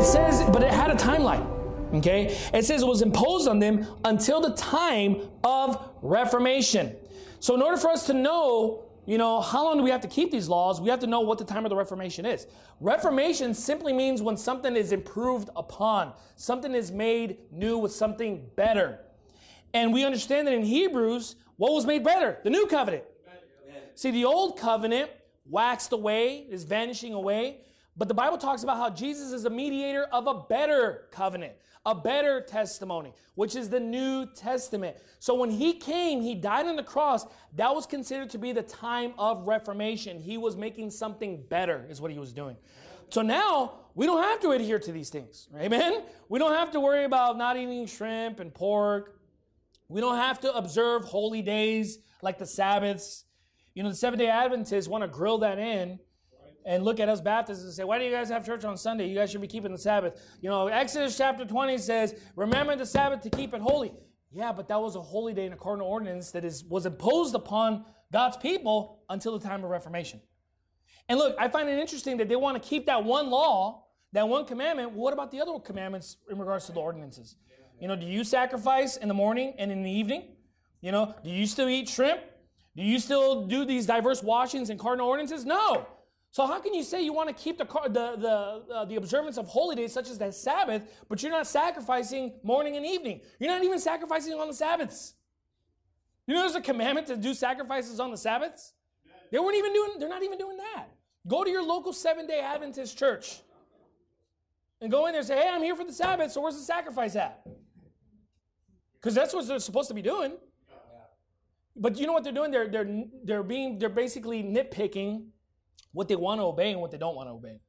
says, but it had a timeline. Okay? It says it was imposed on them until the time of Reformation. So in order for us to know, how long do we have to keep these laws? We have to know what the time of the Reformation is. Reformation simply means when something is improved upon. Something is made new with something better. And we understand that in Hebrews, what was made better? The new covenant. See, the old covenant waxed away, is vanishing away. But the Bible talks about how Jesus is a mediator of a better covenant, a better testimony, which is the New Testament. So when he came, he died on the cross. That was considered to be the time of Reformation. He was making something better, is what he was doing. So now we don't have to adhere to these things. Amen? We don't have to worry about not eating shrimp and pork. We don't have to observe holy days like the Sabbaths. The Seventh-day Adventists want to grill that in and look at us Baptists and say, why do you guys have church on Sunday? You guys should be keeping the Sabbath. Exodus chapter 20 says, remember the Sabbath to keep it holy. Yeah, but that was a holy day in a cardinal ordinance that was imposed upon God's people until the time of Reformation. And look, I find it interesting that they want to keep that one law, that one commandment. What about the other commandments in regards to the ordinances? Do you sacrifice in the morning and in the evening? Do you still eat shrimp? Do you still do these diverse washings and cardinal ordinances? No. So how can you say you want to keep the observance of holy days such as the Sabbath, but you're not sacrificing morning and evening? You're not even sacrificing on the Sabbaths. There's a commandment to do sacrifices on the Sabbaths? They're not even doing that. Go to your local Seventh-day Adventist church and go in there and say, hey, I'm here for the Sabbath, so where's the sacrifice at? Because that's what they're supposed to be doing. But you know what they're doing? They're basically nitpicking what they want to obey and what they don't want to obey.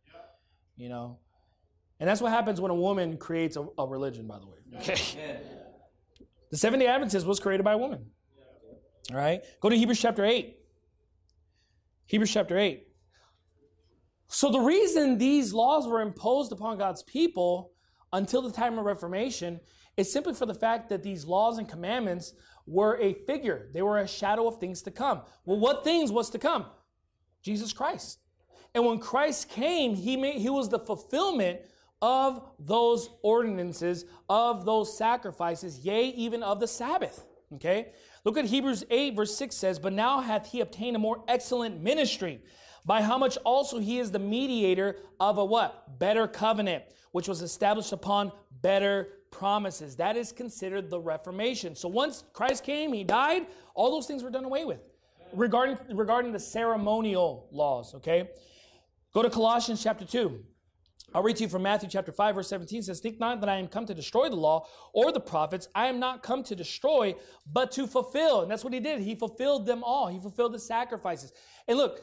And that's what happens when a woman creates a religion, by the way. Okay. The Seventh-day Adventist was created by a woman. All right. Go to Hebrews chapter 8. Hebrews chapter 8. So the reason these laws were imposed upon God's people until the time of Reformation is simply for the fact that these laws and commandments were a figure. They were a shadow of things to come. Well, what things was to come? Jesus Christ. And when Christ came, he was the fulfillment of those ordinances, of those sacrifices, yea, even of the Sabbath. Okay? Look at Hebrews 8, verse 6 says, but now hath he obtained a more excellent ministry, by how much also he is the mediator of a what? Better covenant, which was established upon better promises. That is considered the Reformation. So once Christ came, he died, all those things were done away with. Regarding the ceremonial laws, okay? Go to Colossians chapter 2. I'll read to you from Matthew chapter 5, verse 17. It says, think not that I am come to destroy the law or the prophets. I am not come to destroy, but to fulfill. And that's what he did. He fulfilled them all. He fulfilled the sacrifices. And look,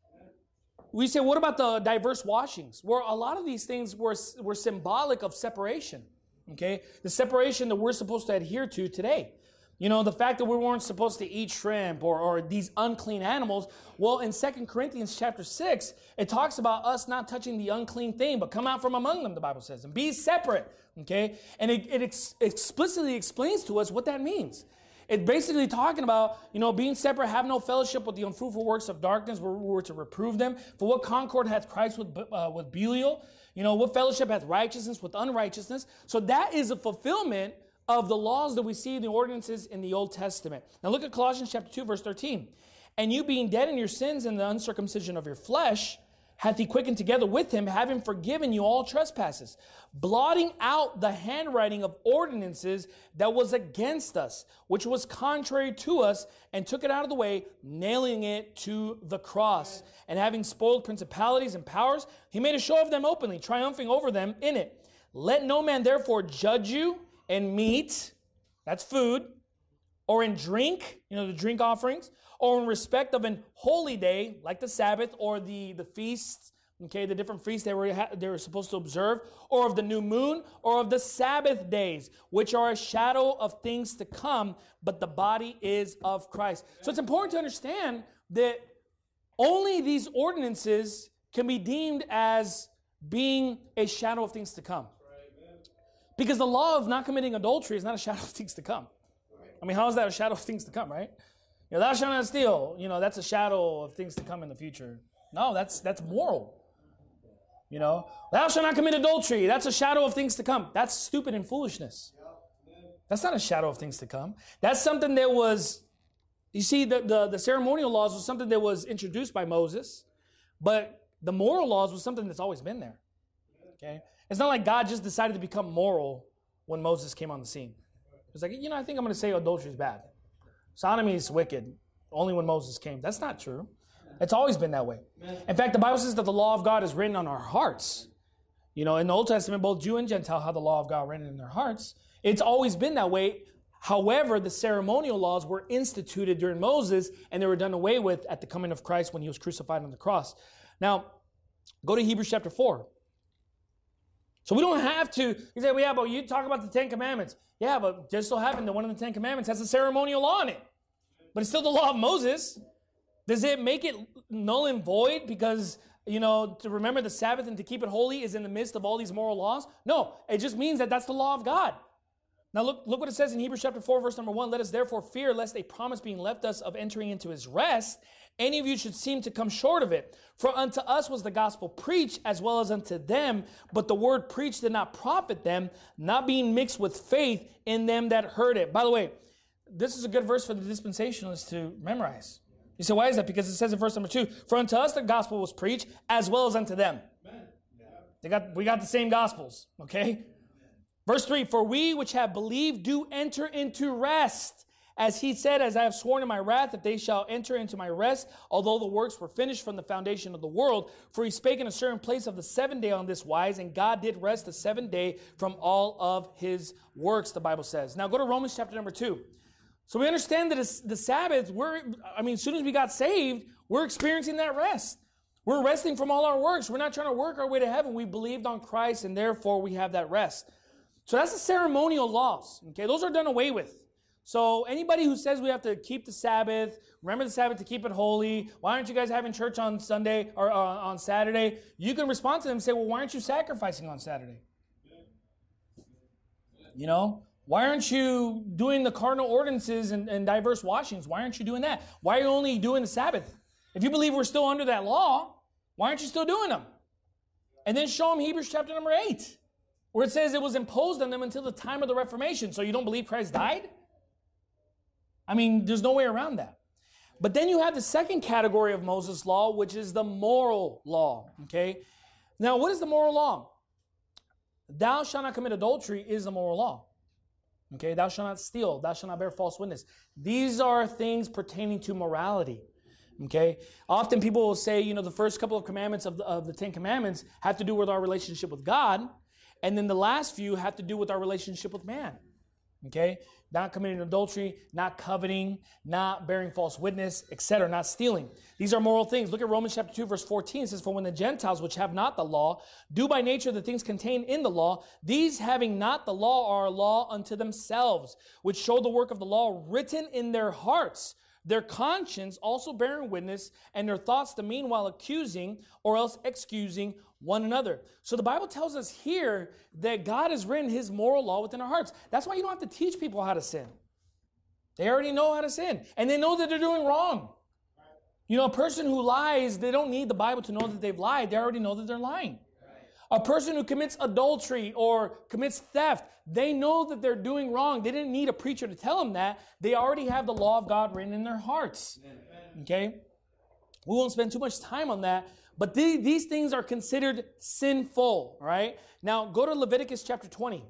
we say, what about the diverse washings? Well, a lot of these things were symbolic of separation, okay? The separation that we're supposed to adhere to today. The fact that we weren't supposed to eat shrimp or these unclean animals. Well, in 2 Corinthians chapter 6, it talks about us not touching the unclean thing, but come out from among them, the Bible says, and be separate, okay? And it explicitly explains to us what that means. It's basically talking about, being separate, have no fellowship with the unfruitful works of darkness, where we were to reprove them. For what concord hath Christ with Belial? What fellowship hath righteousness with unrighteousness? So that is a fulfillment of the laws that we see in the ordinances in the Old Testament. Now look at Colossians chapter 2, verse 13. And you being dead in your sins and the uncircumcision of your flesh, hath he quickened together with him, having forgiven you all trespasses, blotting out the handwriting of ordinances that was against us, which was contrary to us, and took it out of the way, nailing it to the cross. And having spoiled principalities and powers, he made a show of them openly, triumphing over them in it. Let no man therefore judge you in meat, that's food, or in drink, the drink offerings, or in respect of an holy day, like the Sabbath, or the feasts, okay, the different feasts they were supposed to observe, or of the new moon, or of the Sabbath days, which are a shadow of things to come, but the body is of Christ. So it's important to understand that only these ordinances can be deemed as being a shadow of things to come. Because the law of not committing adultery is not a shadow of things to come. I mean, how is that a shadow of things to come, right? Thou shalt not steal. That's a shadow of things to come in the future. No, that's moral. Thou shalt not commit adultery. That's a shadow of things to come. That's stupid and foolishness. That's not a shadow of things to come. That's something that was, you see, the ceremonial laws was something that was introduced by Moses, but the moral laws was something that's always been there. Okay? It's not like God just decided to become moral when Moses came on the scene. It's like, I think I'm going to say adultery is bad. Sodomy is wicked. Only when Moses came. That's not true. It's always been that way. In fact, the Bible says that the law of God is written on our hearts. In the Old Testament, both Jew and Gentile have the law of God written in their hearts. It's always been that way. However, the ceremonial laws were instituted during Moses, and they were done away with at the coming of Christ when he was crucified on the cross. Now, go to Hebrews chapter 4. So we don't have to, you say, well, yeah, but you talk about the Ten Commandments. Yeah, but just so happened that one of the Ten Commandments has a ceremonial law in it. But it's still the law of Moses. Does it make it null and void because, to remember the Sabbath and to keep it holy is in the midst of all these moral laws? No, it just means that that's the law of God. Now look what it says in Hebrews chapter 4, verse number 1. Let us therefore fear lest a promise being left us of entering into his rest, any of you should seem to come short of it. For unto us was the gospel preached as well as unto them, but the word preached did not profit them, not being mixed with faith in them that heard it. By the way, this is a good verse for the dispensationalists to memorize. You say, why is that? Because it says in verse number 2, for unto us the gospel was preached as well as unto them. We got the same gospels, okay? Verse 3, for we which have believed do enter into rest. As he said, as I have sworn in my wrath, that they shall enter into my rest, although the works were finished from the foundation of the world. For he spake in a certain place of the 7th day on this wise, and God did rest the 7th day from all of his works, the Bible says. Now go to Romans chapter number 2. So we understand that the Sabbath, as soon as we got saved, we're experiencing that rest. We're resting from all our works. We're not trying to work our way to heaven. We believed on Christ, and therefore we have that rest. So that's the ceremonial laws. Okay, those are done away with. So anybody who says we have to keep the Sabbath, remember the Sabbath to keep it holy, why aren't you guys having church on Sunday or on Saturday? You can respond to them and say, well, why aren't you sacrificing on Saturday? Why aren't you doing the cardinal ordinances and diverse washings? Why aren't you doing that? Why are you only doing the Sabbath? If you believe we're still under that law, why aren't you still doing them? And then show them Hebrews chapter number 8, where it says it was imposed on them until the time of the Reformation. So you don't believe Christ died? There's no way around that. But then you have the second category of Moses' law, which is the moral law. Okay? Now, what is the moral law? Thou shalt not commit adultery is the moral law. Okay? Thou shalt not steal. Thou shalt not bear false witness. These are things pertaining to morality. Okay? Often people will say, the first couple of commandments of the 10 Commandments have to do with our relationship with God. And then the last few have to do with our relationship with man. Okay? Not committing adultery, not coveting, not bearing false witness, etc., not stealing. These are moral things. Look at Romans chapter 2, verse 14. It says, for when the Gentiles, which have not the law, do by nature the things contained in the law, these having not the law are a law unto themselves, which show the work of the law written in their hearts, their conscience also bearing witness, and their thoughts the meanwhile accusing or else excusing one another. So the Bible tells us here that God has written his moral law within our hearts. That's why you don't have to teach people how to sin. They already know how to sin, and they know that they're doing wrong. A person who lies, they don't need the Bible to know that they've lied. They already know that they're lying. A person who commits adultery or commits theft, they know that they're doing wrong. They didn't need a preacher to tell them that. They already have the law of God written in their hearts. Okay? We won't spend too much time on that, but these things are considered sinful, right? Now, go to Leviticus chapter 20.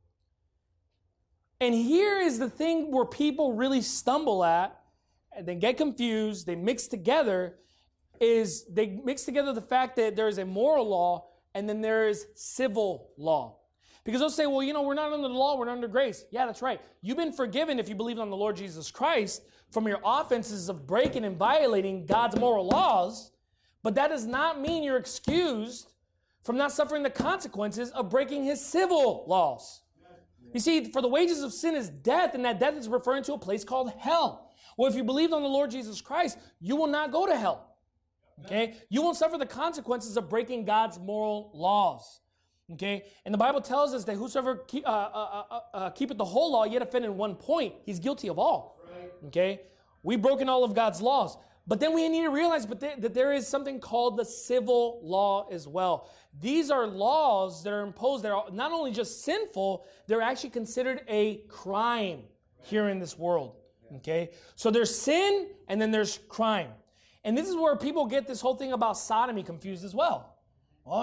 And here is the thing where people really stumble at, and they get confused, they mix together the fact that there is a moral law and then there is civil law. Because they'll say, well, we're not under the law, we're under grace. Yeah, that's right. You've been forgiven if you believe on the Lord Jesus Christ from your offenses of breaking and violating God's moral laws, but that does not mean you're excused from not suffering the consequences of breaking his civil laws. You see, for the wages of sin is death, and that death is referring to a place called hell. Well, if you believe on the Lord Jesus Christ, you will not go to hell. Okay? You won't suffer the consequences of breaking God's moral laws. Okay? And the Bible tells us that whosoever keepeth the whole law yet offended in one point, he's guilty of all. Okay? We've broken all of God's laws. But then we need to realize that there is something called the civil law as well. These are laws that are imposed that are not only just sinful, they're actually considered a crime here in this world. Okay? So there's sin and then there's crime. And this is where people get this whole thing about sodomy confused as well. Oh,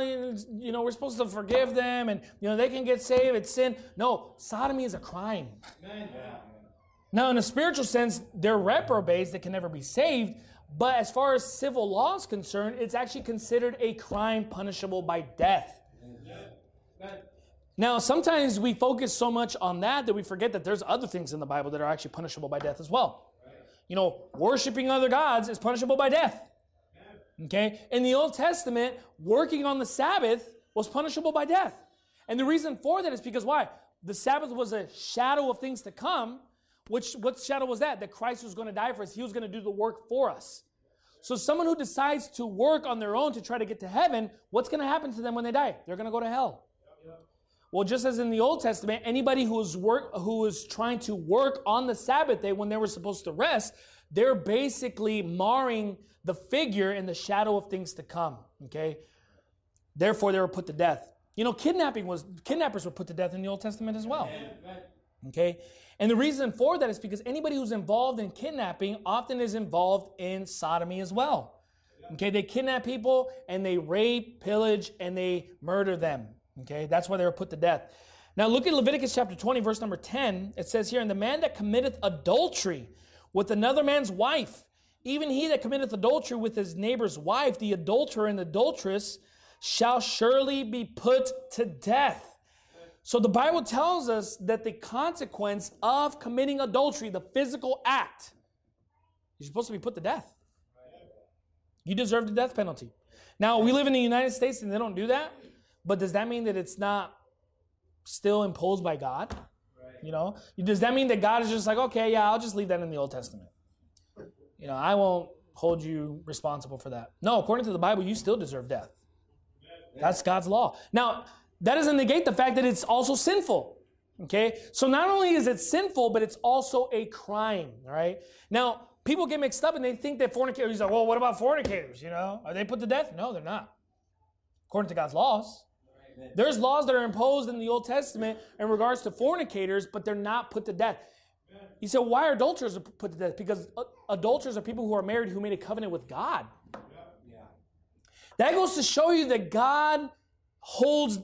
we're supposed to forgive them and, they can get saved. It's sin. No, sodomy is a crime. Amen. Now, in a spiritual sense, they're reprobates that can never be saved. But as far as civil law is concerned, it's actually considered a crime punishable by death. Amen. Now, sometimes we focus so much on that we forget that there's other things in the Bible that are actually punishable by death as well. Right. Worshiping other gods is punishable by death. Okay? In the Old Testament, working on the Sabbath was punishable by death. And the reason for that is because why? The Sabbath was a shadow of things to come. What shadow was that? That Christ was going to die for us. He was going to do the work for us. So someone who decides to work on their own to try to get to heaven, what's going to happen to them when they die? They're going to go to hell. Well, just as in the Old Testament, anybody who was trying to work on the Sabbath day when they were supposed to rest, they're basically marring the figure in the shadow of things to come. Okay? Therefore, they were put to death. Kidnappers were put to death in the Old Testament as well. Okay? And the reason for that is because anybody who's involved in kidnapping often is involved in sodomy as well. Okay? They kidnap people and they rape, pillage, and they murder them. Okay? That's why they were put to death. Now look at Leviticus chapter 20, verse number 10. It says here, "And the man that committeth adultery with another man's wife, even he that committeth adultery with his neighbor's wife, the adulterer and adulteress, shall surely be put to death." So the Bible tells us that the consequence of committing adultery, the physical act, you're supposed to be put to death. You deserve the death penalty. Now, we live in the United States and they don't do that, but does that mean that it's not still imposed by God? Does that mean that God is just like, okay, yeah, I'll just leave that in the Old Testament? I won't hold you responsible for that. No, according to the Bible, you still deserve death. That's God's law. Now, that doesn't negate the fact that it's also sinful. Okay? So not only is it sinful, but it's also a crime. All right? Now, people get mixed up and they think that fornicators are, well, what about fornicators? Are they put to death? No, they're not. According to God's laws. There's laws that are imposed in the Old Testament in regards to fornicators, but they're not put to death. You say, why are adulterers put to death? Because adulterers are people who are married who made a covenant with God. That goes to show you that God holds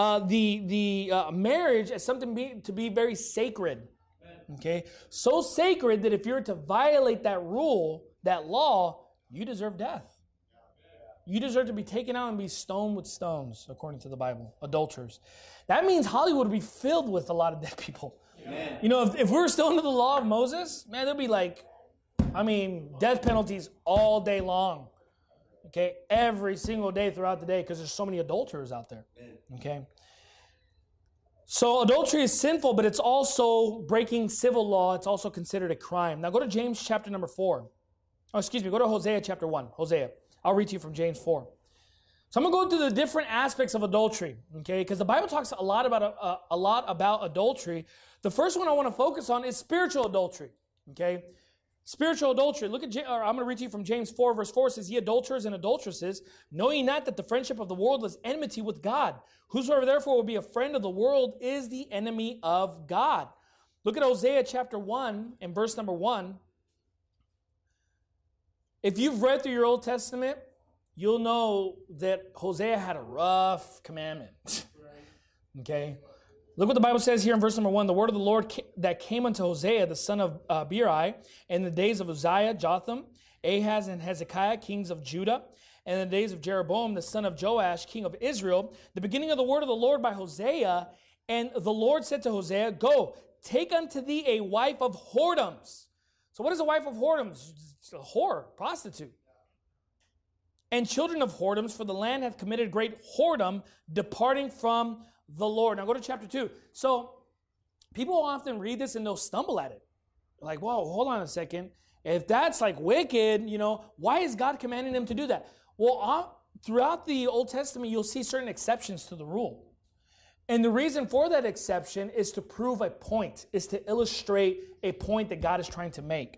the marriage as something to be very sacred. Okay? So sacred that if you're to violate that rule, that law, you deserve death. You deserve to be taken out and be stoned with stones, according to the Bible. Adulterers. That means Hollywood would be filled with a lot of dead people. Amen. If we were still under the law of Moses, man, there'd be death penalties all day long. Okay? Every single day throughout the day because there's so many adulterers out there. Okay? So adultery is sinful, but it's also breaking civil law. It's also considered a crime. Now go to James chapter number 4. Go to Hosea chapter 1. Hosea. I'll read to you from James 4. So I'm going to go through the different aspects of adultery, okay? Because the Bible talks a lot about adultery. The first one I want to focus on is spiritual adultery, okay? Spiritual adultery. I'm going to read to you from James 4, verse 4. It says, "Ye adulterers and adulteresses, know ye not that the friendship of the world is enmity with God? Whosoever therefore will be a friend of the world is the enemy of God." Look at Hosea chapter 1 and verse number 1. If you've read through your Old Testament, you'll know that Hosea had a rough commandment. Okay? Look what the Bible says here in verse number 1. "The word of the Lord that came unto Hosea, the son of Beeri, in the days of Uzziah, Jotham, Ahaz, and Hezekiah, kings of Judah, and in the days of Jeroboam, the son of Joash, king of Israel, the beginning of the word of the Lord by Hosea. And the Lord said to Hosea, Go, take unto thee a wife of whoredoms." So what is a wife of whoredoms? It's a whore, prostitute. "And children of whoredoms, for the land hath committed great whoredom, departing from the Lord." Now go to chapter 2. So people often read this and they'll stumble at it. Like, whoa, hold on a second. If that's wicked, why is God commanding them to do that? Well, throughout the Old Testament, you'll see certain exceptions to the rule. And the reason for that exception is to prove a point, is to illustrate a point that God is trying to make.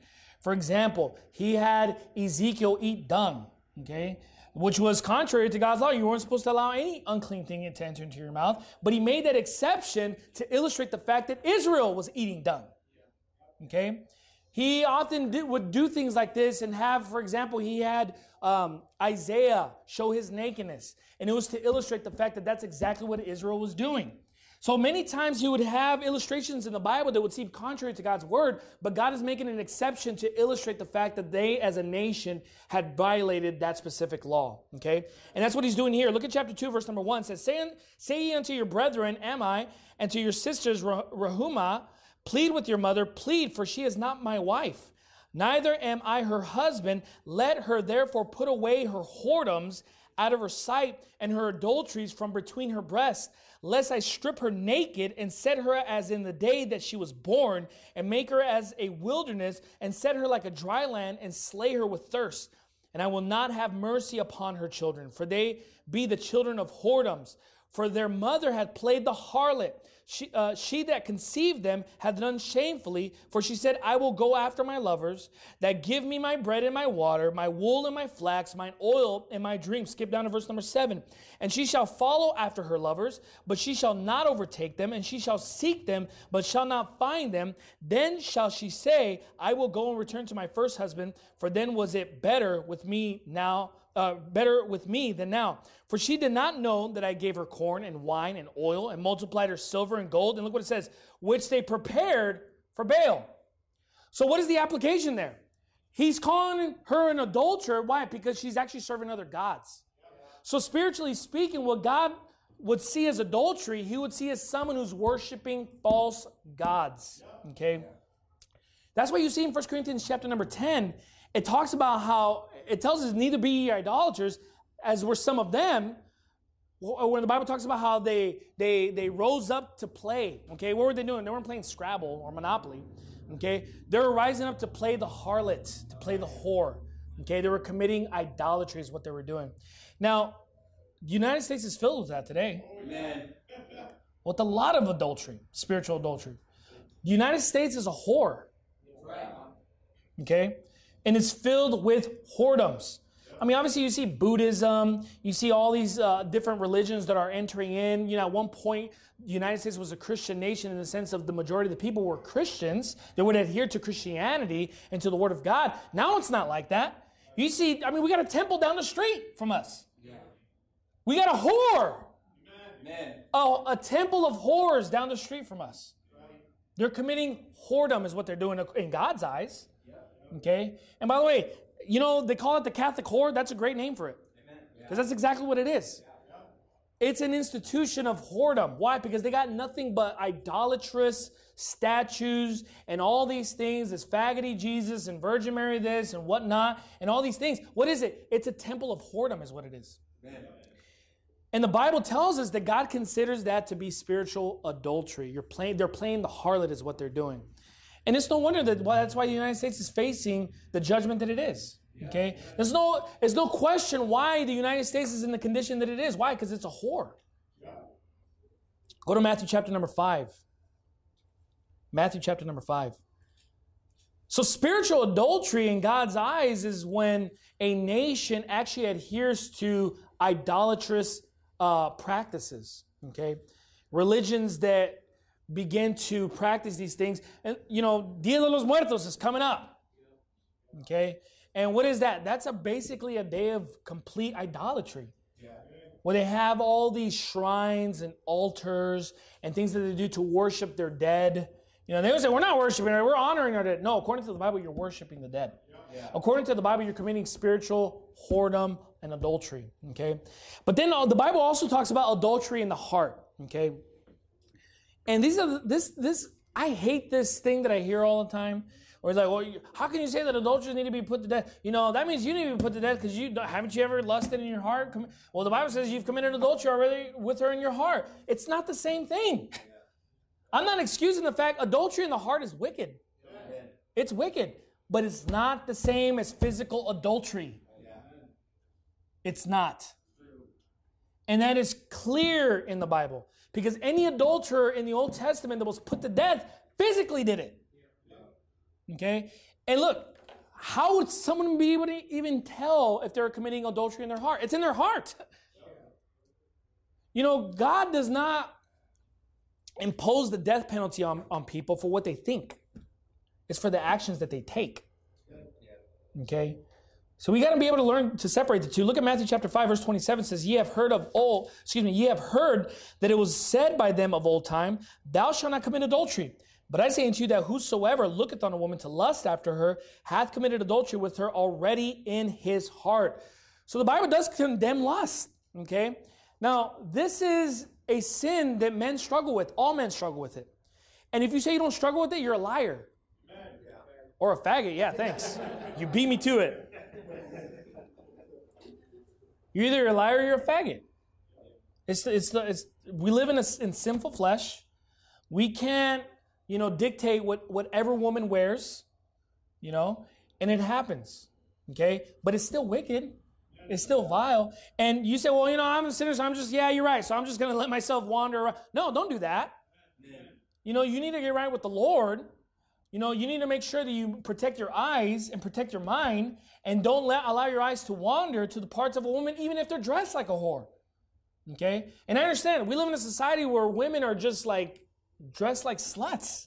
For example, he had Ezekiel eat dung, okay, which was contrary to God's law. You weren't supposed to allow any unclean thing to enter into your mouth. But he made that exception to illustrate the fact that Israel was eating dung. Okay? He often would do things like this and have, for example, he had Isaiah show his nakedness. And it was to illustrate the fact that that's exactly what Israel was doing. So many times he would have illustrations in the Bible that would seem contrary to God's word, but God is making an exception to illustrate the fact that they as a nation had violated that specific law. Okay? And that's what he's doing here. Look at chapter 2, verse number 1. It says, Say ye unto your brethren, Ammi, and to your sisters, Rehumah, plead with your mother, plead, for she is not my wife. Neither am I her husband. Let her therefore put away her whoredoms out of her sight and her adulteries from between her breasts, lest I strip her naked and set her as in the day that she was born, and make her as a wilderness, and set her like a dry land, and slay her with thirst. And I will not have mercy upon her children, for they be the children of whoredoms. For their mother had played the harlot. She that conceived them hath done shamefully, for she said, I will go after my lovers, that give me my bread and my water, my wool and my flax, mine oil and my drink. Skip down to verse number 7. And she shall follow after her lovers, but she shall not overtake them, and she shall seek them, but shall not find them. Then shall she say, I will go and return to my first husband, for then was it better with me than now. For she did not know that I gave her corn and wine and oil and multiplied her silver and gold. And look what it says, which they prepared for Baal. So what is the application there? He's calling her an adulterer. Why? Because she's actually serving other gods. So spiritually speaking, what God would see as adultery, he would see as someone who's worshiping false gods. Okay? That's why you see in 1 Corinthians chapter number 10, it talks about how, it tells us neither be ye idolaters, as were some of them, when the Bible talks about how they rose up to play. Okay, what were they doing? They weren't playing Scrabble or Monopoly. Okay, they were rising up to play the harlot, to play the whore. Okay, they were committing idolatry is what they were doing. Now, the United States is filled with that today. Amen. With a lot of adultery, spiritual adultery. The United States is a whore. Okay, and it's filled with whoredoms. I mean, obviously you see Buddhism, you see all these different religions that are entering in. You know, at one point, the United States was a Christian nation in the sense of the majority of the people were Christians. They would adhere to Christianity and to the Word of God. Now it's not like that. You see, I mean, we got a temple down the street from us. Yeah. We got a whore. Amen. A temple of whores down the street from us. Right. They're committing whoredom is what they're doing in God's eyes. Yeah. Okay? And by the way, you know, they call it the Catholic whore. That's a great name for it. Because that's exactly what it is. It's an institution of whoredom. Why? Because they got nothing but idolatrous statues and all these things, this faggoty Jesus and Virgin Mary this and whatnot, and all these things. What is it? It's a temple of whoredom is what it is. Amen. And the Bible tells us that God considers that to be spiritual adultery. They're playing the harlot is what they're doing. And it's no wonder that's why the United States is facing the judgment that it is. Okay? There's no question why the United States is in the condition that it is. Why? Because it's a whore. Go to Matthew chapter number 5. Matthew chapter number 5. So spiritual adultery in God's eyes is when a nation actually adheres to idolatrous practices. Okay? Religions that begin to practice these things. And, you know, Dia de los Muertos is coming up. Okay? And what is that? That's basically a day of complete idolatry. Yeah. Where they have all these shrines and altars and things that they do to worship their dead. You know, they would say, we're not worshiping her, we're honoring our dead. No, according to the Bible, you're worshiping the dead. Yeah. According to the Bible, you're committing spiritual whoredom and adultery. Okay? But then the Bible also talks about adultery in the heart. Okay? And I hate this thing that I hear all the time. Or it's like, well, how can you say that adulterers need to be put to death? You know, that means you need to be put to death because haven't you ever lusted in your heart? Well, the Bible says you've committed adultery already with her in your heart. It's not the same thing. I'm not excusing the fact adultery in the heart is wicked. It's wicked, but it's not the same as physical adultery. It's not. And that is clear in the Bible. Because any adulterer in the Old Testament that was put to death physically did it. Okay? And look, how would someone be able to even tell if they're committing adultery in their heart? It's in their heart. God does not impose the death penalty on people for what they think. It's for the actions that they take. Okay? So we got to be able to learn to separate the two. Look at Matthew chapter 5, verse 27. It says, ye have heard that it was said by them of old time, thou shalt not commit adultery. But I say unto you that whosoever looketh on a woman to lust after her hath committed adultery with her already in his heart. So the Bible does condemn lust. Okay? Now, this is a sin that men struggle with. All men struggle with it. And if you say you don't struggle with it, you're a liar. Or a faggot. Yeah, thanks. You beat me to it. You're either a liar or you're a faggot. We live in sinful flesh. We can't, dictate whatever woman wears, and it happens. Okay? But it's still wicked. It's still vile. And you say, well, I'm a sinner, so you're right. So I'm just going to let myself wander around. No, don't do that. You need to get right with the Lord. You need to make sure that you protect your eyes and protect your mind and don't allow your eyes to wander to the parts of a woman, even if they're dressed like a whore. Okay? And I understand. We live in a society where women are just dressed like sluts.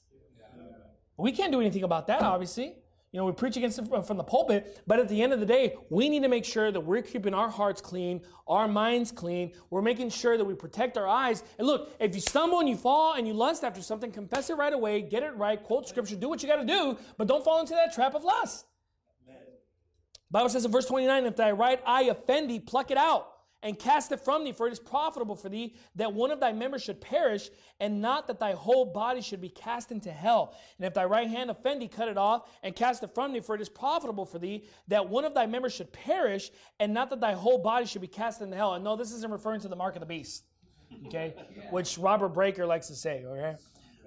We can't do anything about that, obviously. We preach against it from the pulpit, but at the end of the day, we need to make sure that we're keeping our hearts clean, our minds clean. We're making sure that we protect our eyes. And look, if you stumble and you fall and you lust after something, confess it right away, get it right, quote scripture, do what you got to do, but don't fall into that trap of lust. Amen. Bible says in verse 29, if thy right eye offend thee, pluck it out and cast it from thee, for it is profitable for thee that one of thy members should perish, and not that thy whole body should be cast into hell. And if thy right hand offend thee, cut it off and cast it from thee, for it is profitable for thee that one of thy members should perish, and not that thy whole body should be cast into hell. And no, this isn't referring to the mark of the beast, okay, which Robert Breaker likes to say, okay?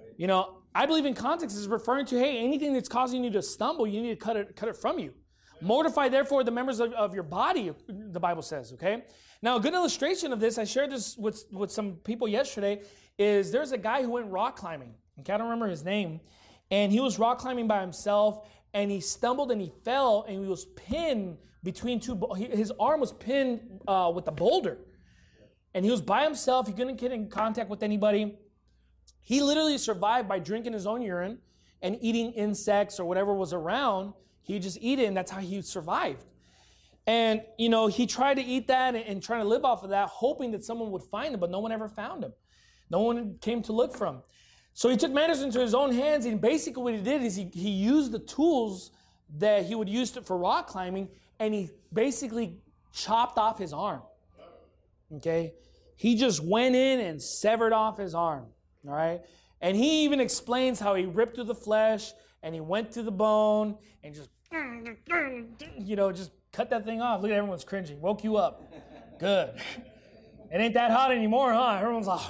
I believe in context is referring to, hey, anything that's causing you to stumble, you need to cut it from you. Mortify, therefore, the members of your body, the Bible says, okay? Now, a good illustration of this, I shared this with some people yesterday, is there's a guy who went rock climbing. Okay, I don't remember his name. And he was rock climbing by himself, and he stumbled and he fell, and he was pinned between his arm was pinned with a boulder. And he was by himself. He couldn't get in contact with anybody. He literally survived by drinking his own urine and eating insects or whatever was around. He just eat it, and that's how he survived. And, he tried to eat that and trying to live off of that, hoping that someone would find him, but no one ever found him. No one came to look for him. So he took matters into his own hands, and basically what he did is he used the tools that he would use for rock climbing, and he basically chopped off his arm. Okay? He just went in and severed off his arm. All right? And he even explains how he ripped through the flesh, and he went to the bone, and just cut that thing off. Look at everyone's cringing. Woke you up. Good. It ain't that hot anymore, huh? Everyone's like,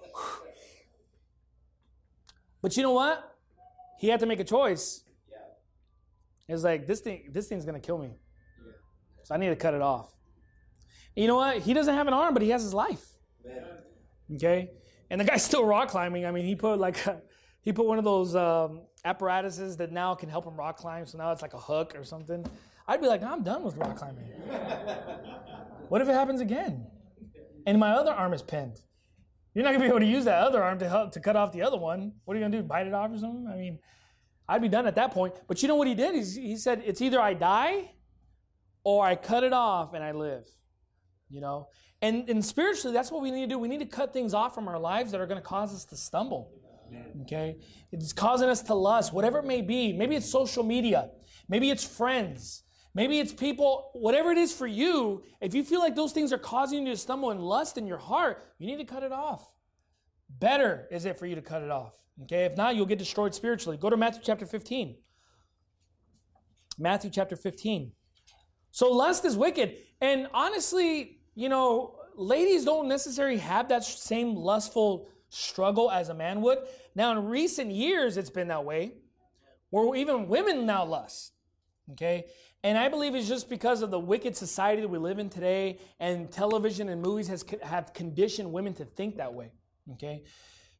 but you know what? He had to make a choice. It's like, this thing's going to kill me. So I need to cut it off. And you know what? He doesn't have an arm, but he has his life. Okay? And the guy's still rock climbing. I mean, he put one of those apparatuses that now can help him rock climb. So now it's like a hook or something. I'd be like, no, I'm done with rock climbing. What if it happens again? And my other arm is pinned. You're not going to be able to use that other arm to cut off the other one. What are you going to do, bite it off or something? I mean, I'd be done at that point. But you know what he did? He said, it's either I die or I cut it off and I live. And spiritually, that's what we need to do. We need to cut things off from our lives that are going to cause us to stumble. Okay? It's causing us to lust, whatever it may be. Maybe it's social media. Maybe it's friends. Maybe it's people. Whatever it is for you, if you feel like those things are causing you to stumble and lust in your heart, you need to cut it off. Better is it for you to cut it off. Okay? If not, you'll get destroyed spiritually. Go to Matthew chapter 15. Matthew chapter 15. So lust is wicked. And honestly, ladies don't necessarily have that same lustful struggle as a man would. Now, in recent years, it's been that way, where even women now lust. Okay? And I believe it's just because of the wicked society that we live in today, and television and movies have conditioned women to think that way. Okay?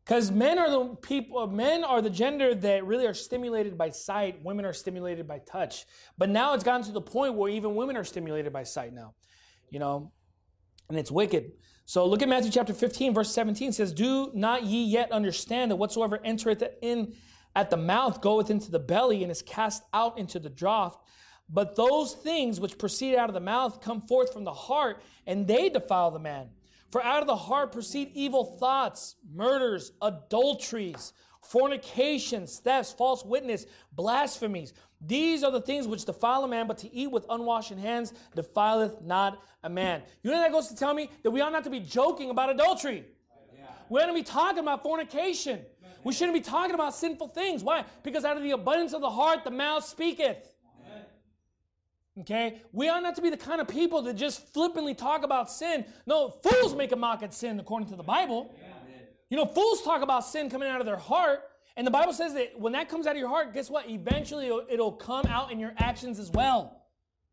Because men are the gender that really are stimulated by sight. Women are stimulated by touch. But now it's gotten to the point where even women are stimulated by sight now. And it's wicked. So look at Matthew chapter 15, verse 17. It says, do not ye yet understand that whatsoever entereth in at the mouth goeth into the belly and is cast out into the draught? But those things which proceed out of the mouth come forth from the heart, and they defile the man. For out of the heart proceed evil thoughts, murders, adulteries, fornications, thefts, false witness, blasphemies. These are the things which defile a man, but to eat with unwashed hands defileth not a man. You know that goes to tell me that we ought not to be joking about adultery. We ought to be talking about fornication. We shouldn't be talking about sinful things. Why? Because out of the abundance of the heart, the mouth speaketh. Okay? We ought not to be the kind of people that just flippantly talk about sin. No, fools make a mock at sin according to the Bible. Fools talk about sin coming out of their heart. And the Bible says that when that comes out of your heart, guess what? Eventually it'll come out in your actions as well.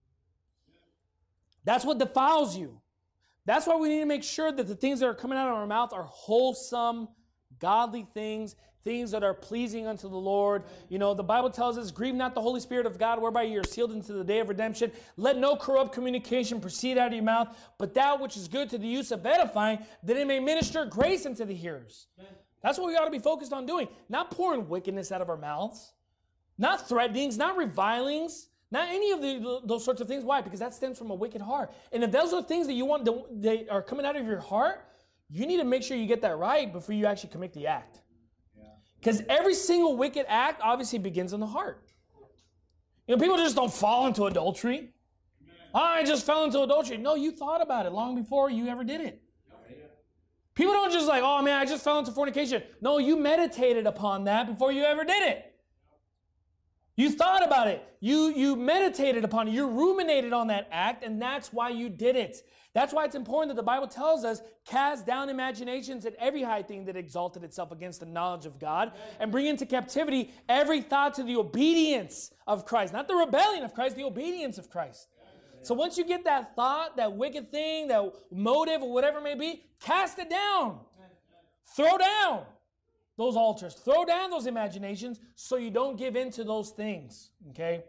That's what defiles you. That's why we need to make sure that the things that are coming out of our mouth are wholesome, godly things that are pleasing unto the Lord. The Bible tells us, grieve not the Holy Spirit of God, whereby you are sealed into the day of redemption. Let no corrupt communication proceed out of your mouth, but that which is good to the use of edifying, that it may minister grace unto the hearers. Amen. That's what we ought to be focused on doing. Not pouring wickedness out of our mouths, not threatenings, not revilings, not any of those sorts of things. Why? Because that stems from a wicked heart. And if those are things that you want, that are coming out of your heart, you need to make sure you get that right before you actually commit the act. Because every single wicked act obviously begins in the heart. People just don't fall into adultery. I just fell into adultery. No, you thought about it long before you ever did it. People don't just like, oh man, I just fell into fornication. No, you meditated upon that before you ever did it. You thought about it. You meditated upon it. You ruminated on that act, and that's why you did it. That's why it's important that the Bible tells us, cast down imaginations and every high thing that exalted itself against the knowledge of God, and bring into captivity every thought to the obedience of Christ. Not the rebellion of Christ, the obedience of Christ. So once you get that thought, that wicked thing, that motive, or whatever it may be, cast it down. Throw down those altars. Throw down those imaginations so you don't give in to those things. Okay?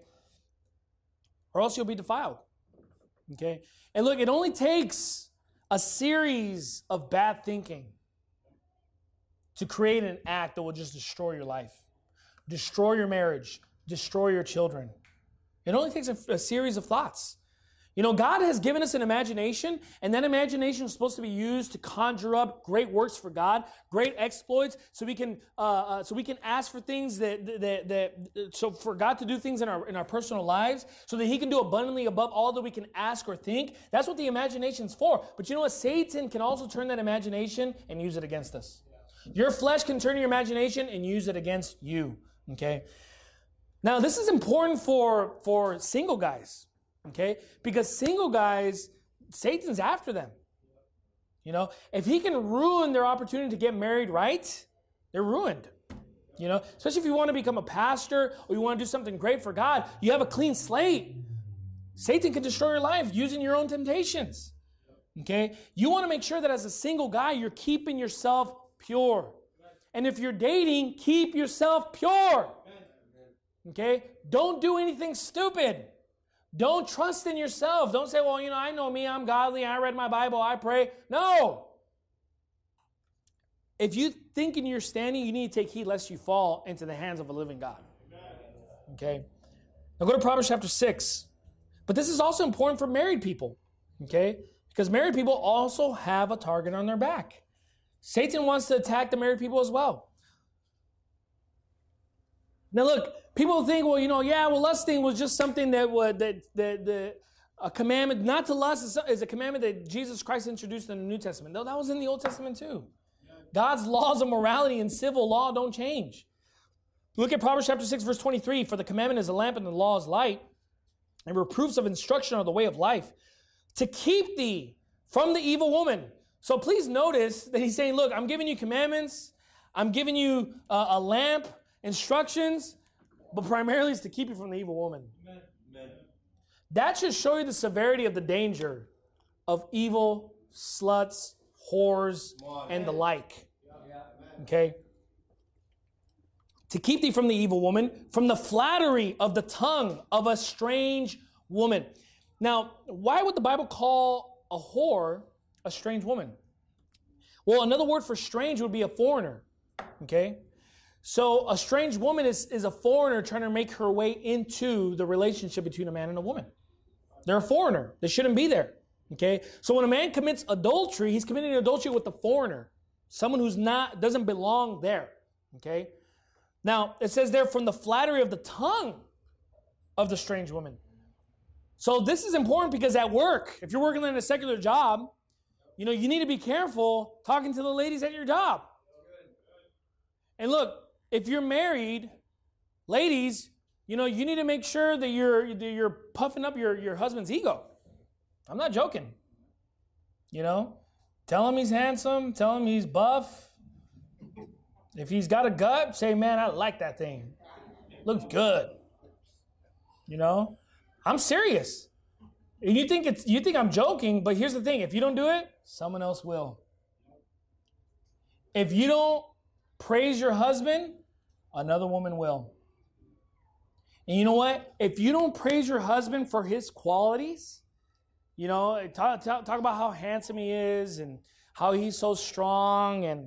Or else you'll be defiled. Okay? And look, it only takes a series of bad thinking to create an act that will just destroy your life, destroy your marriage, destroy your children. It only takes a series of thoughts. God has given us an imagination, and that imagination is supposed to be used to conjure up great works for God, great exploits, so we can ask for things so for God to do things in our personal lives, so that He can do abundantly above all that we can ask or think. That's what the imagination's for. But you know what? Satan can also turn that imagination and use it against us. Your flesh can turn your imagination and use it against you. Okay. Now this is important for single guys. Okay? Because single guys, Satan's after them. If he can ruin their opportunity to get married right, they're ruined. Especially if you want to become a pastor or you want to do something great for God, you have a clean slate. Satan can destroy your life using your own temptations. Okay? You want to make sure that as a single guy, you're keeping yourself pure. And if you're dating, keep yourself pure. Okay? Don't do anything stupid. Don't trust in yourself. Don't say, well, I know me, I'm godly, I read my Bible, I pray. No. If you think in your standing, you need to take heed lest you fall into the hands of a living God. Okay? Now go to Proverbs chapter 6. But this is also important for married people. Okay? Because married people also have a target on their back. Satan wants to attack the married people as well. Now look, people think, lusting was just something a commandment not to lust is a commandment that Jesus Christ introduced in the New Testament. No, that was in the Old Testament too. God's laws of morality and civil law don't change. Look at Proverbs chapter 6, verse 23. For the commandment is a lamp and the law is light, and reproofs of instruction are the way of life, to keep thee from the evil woman. So please notice that he's saying, look, I'm giving you commandments, I'm giving you a lamp, instructions, but primarily it's to keep you from the evil woman. Amen. That should show you the severity of the danger of evil, sluts, whores, and the like. Okay? To keep thee from the evil woman, from the flattery of the tongue of a strange woman. Now, why would the Bible call a whore a strange woman? Well, another word for strange would be a foreigner. Okay? So a strange woman is a foreigner trying to make her way into the relationship between a man and a woman. They're a foreigner. They shouldn't be there. Okay? So when a man commits adultery, he's committing adultery with a foreigner. Someone who's doesn't belong there. Okay? Now, it says there, from the flattery of the tongue of the strange woman. So this is important because at work, if you're working in a secular job, you need to be careful talking to the ladies at your job. And look, if you're married, ladies, you need to make sure that you're puffing up your husband's ego. I'm not joking. Tell him he's handsome, tell him he's buff. If he's got a gut, say, man, I like that thing. Looks good. I'm serious. And you think I'm joking, but here's the thing. If you don't do it, someone else will. If you don't praise your husband, another woman will. And you know what? If you don't praise your husband for his qualities, talk about how handsome he is and how he's so strong and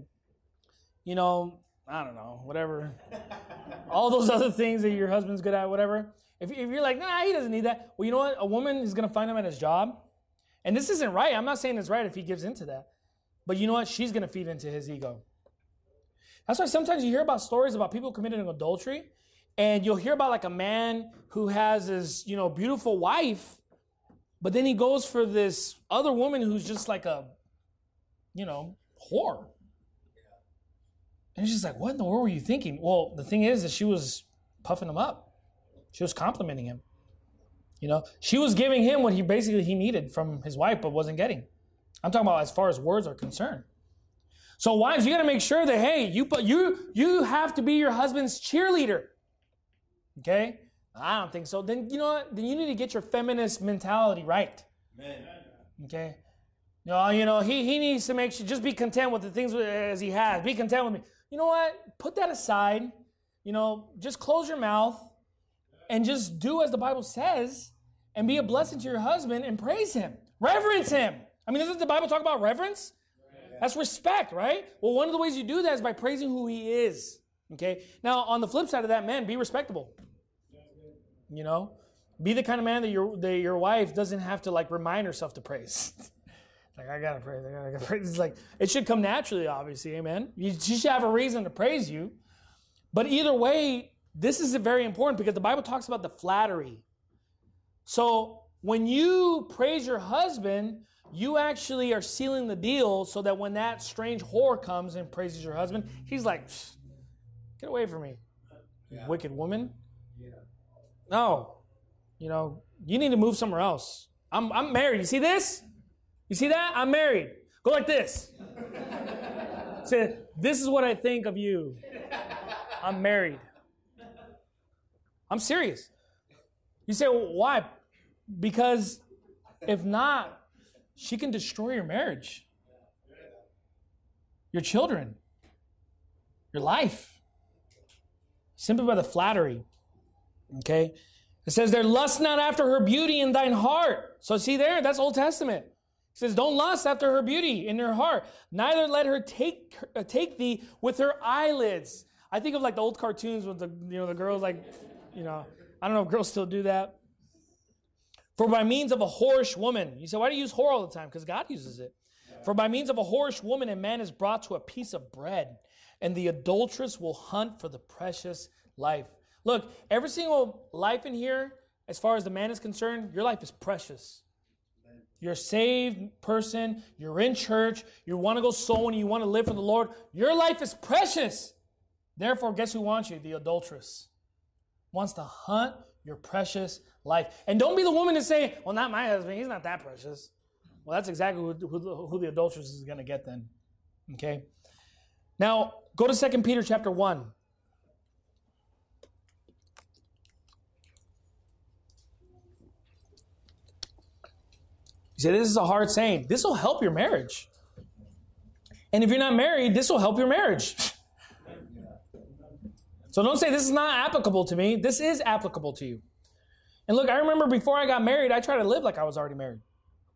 I don't know, whatever. All those other things that your husband's good at, whatever. If you're like, nah, he doesn't need that. Well, you know what? A woman is going to find him at his job. And this isn't right. I'm not saying it's right if he gives into that. But you know what? She's going to feed into his ego. That's why sometimes you hear about stories about people committing adultery. And you'll hear about like a man who has his, beautiful wife. But then he goes for this other woman who's just like a, whore. And she's like, what in the world were you thinking? Well, the thing is that she was puffing him up. She was complimenting him. She was giving him what he needed from his wife, but wasn't getting. I'm talking about as far as words are concerned. So wives, you got to make sure that, hey, you have to be your husband's cheerleader. Okay? I don't think so. Then, you know what? Then you need to get your feminist mentality right. Amen. Okay? He needs to make sure, just be content with the things as he has. Be content with me. You know what? Put that aside. Just close your mouth and just do as the Bible says and be a blessing to your husband and praise him. Reverence him. I mean, doesn't the Bible talk about reverence? That's respect, right? Well, one of the ways you do that is by praising who he is. Okay? Now, on the flip side of that, man, be respectable. Be the kind of man that your wife doesn't have to remind herself to praise. Like, I gotta praise. It's like, it should come naturally, obviously, amen? She should have a reason to praise you. But either way, this is very important because the Bible talks about the flattery. So when you praise your husband, you actually are sealing the deal so that when that strange whore comes and praises your husband, he's like, get away from me, you wicked woman. Yeah. No, you need to move somewhere else. I'm married. You see this? You see that? I'm married. Go like this. Say, this is what I think of you. I'm married. I'm serious. You say, well, why? Because if not, she can destroy your marriage, your children, your life, simply by the flattery. Okay? It says there, lust not after her beauty in thine heart. So see there, that's Old Testament. It says, don't lust after her beauty in your heart. Neither let her take thee with her eyelids. I think of the old cartoons with the girls I don't know if girls still do that. For by means of a whorish woman. You say, why do you use whore all the time? Because God uses it. For by means of a whorish woman, a man is brought to a piece of bread, and the adulteress will hunt for the precious life. Look, every single life in here, as far as the man is concerned, your life is precious. You're a saved person. You're in church. You want to go soul and you want to live for the Lord. Your life is precious. Therefore, guess who wants you? The adulteress. Wants to hunt your precious life. And don't be the woman to say, well, not my husband. He's not that precious. Well, that's exactly who the adulteress is going to get then. Okay? Now, go to 2 Peter chapter 1. You say, this is a hard saying. This will help your marriage. And if you're not married, this will help your marriage. So don't say this is not applicable to me. This is applicable to you. And look, I remember before I got married, I tried to live like I was already married.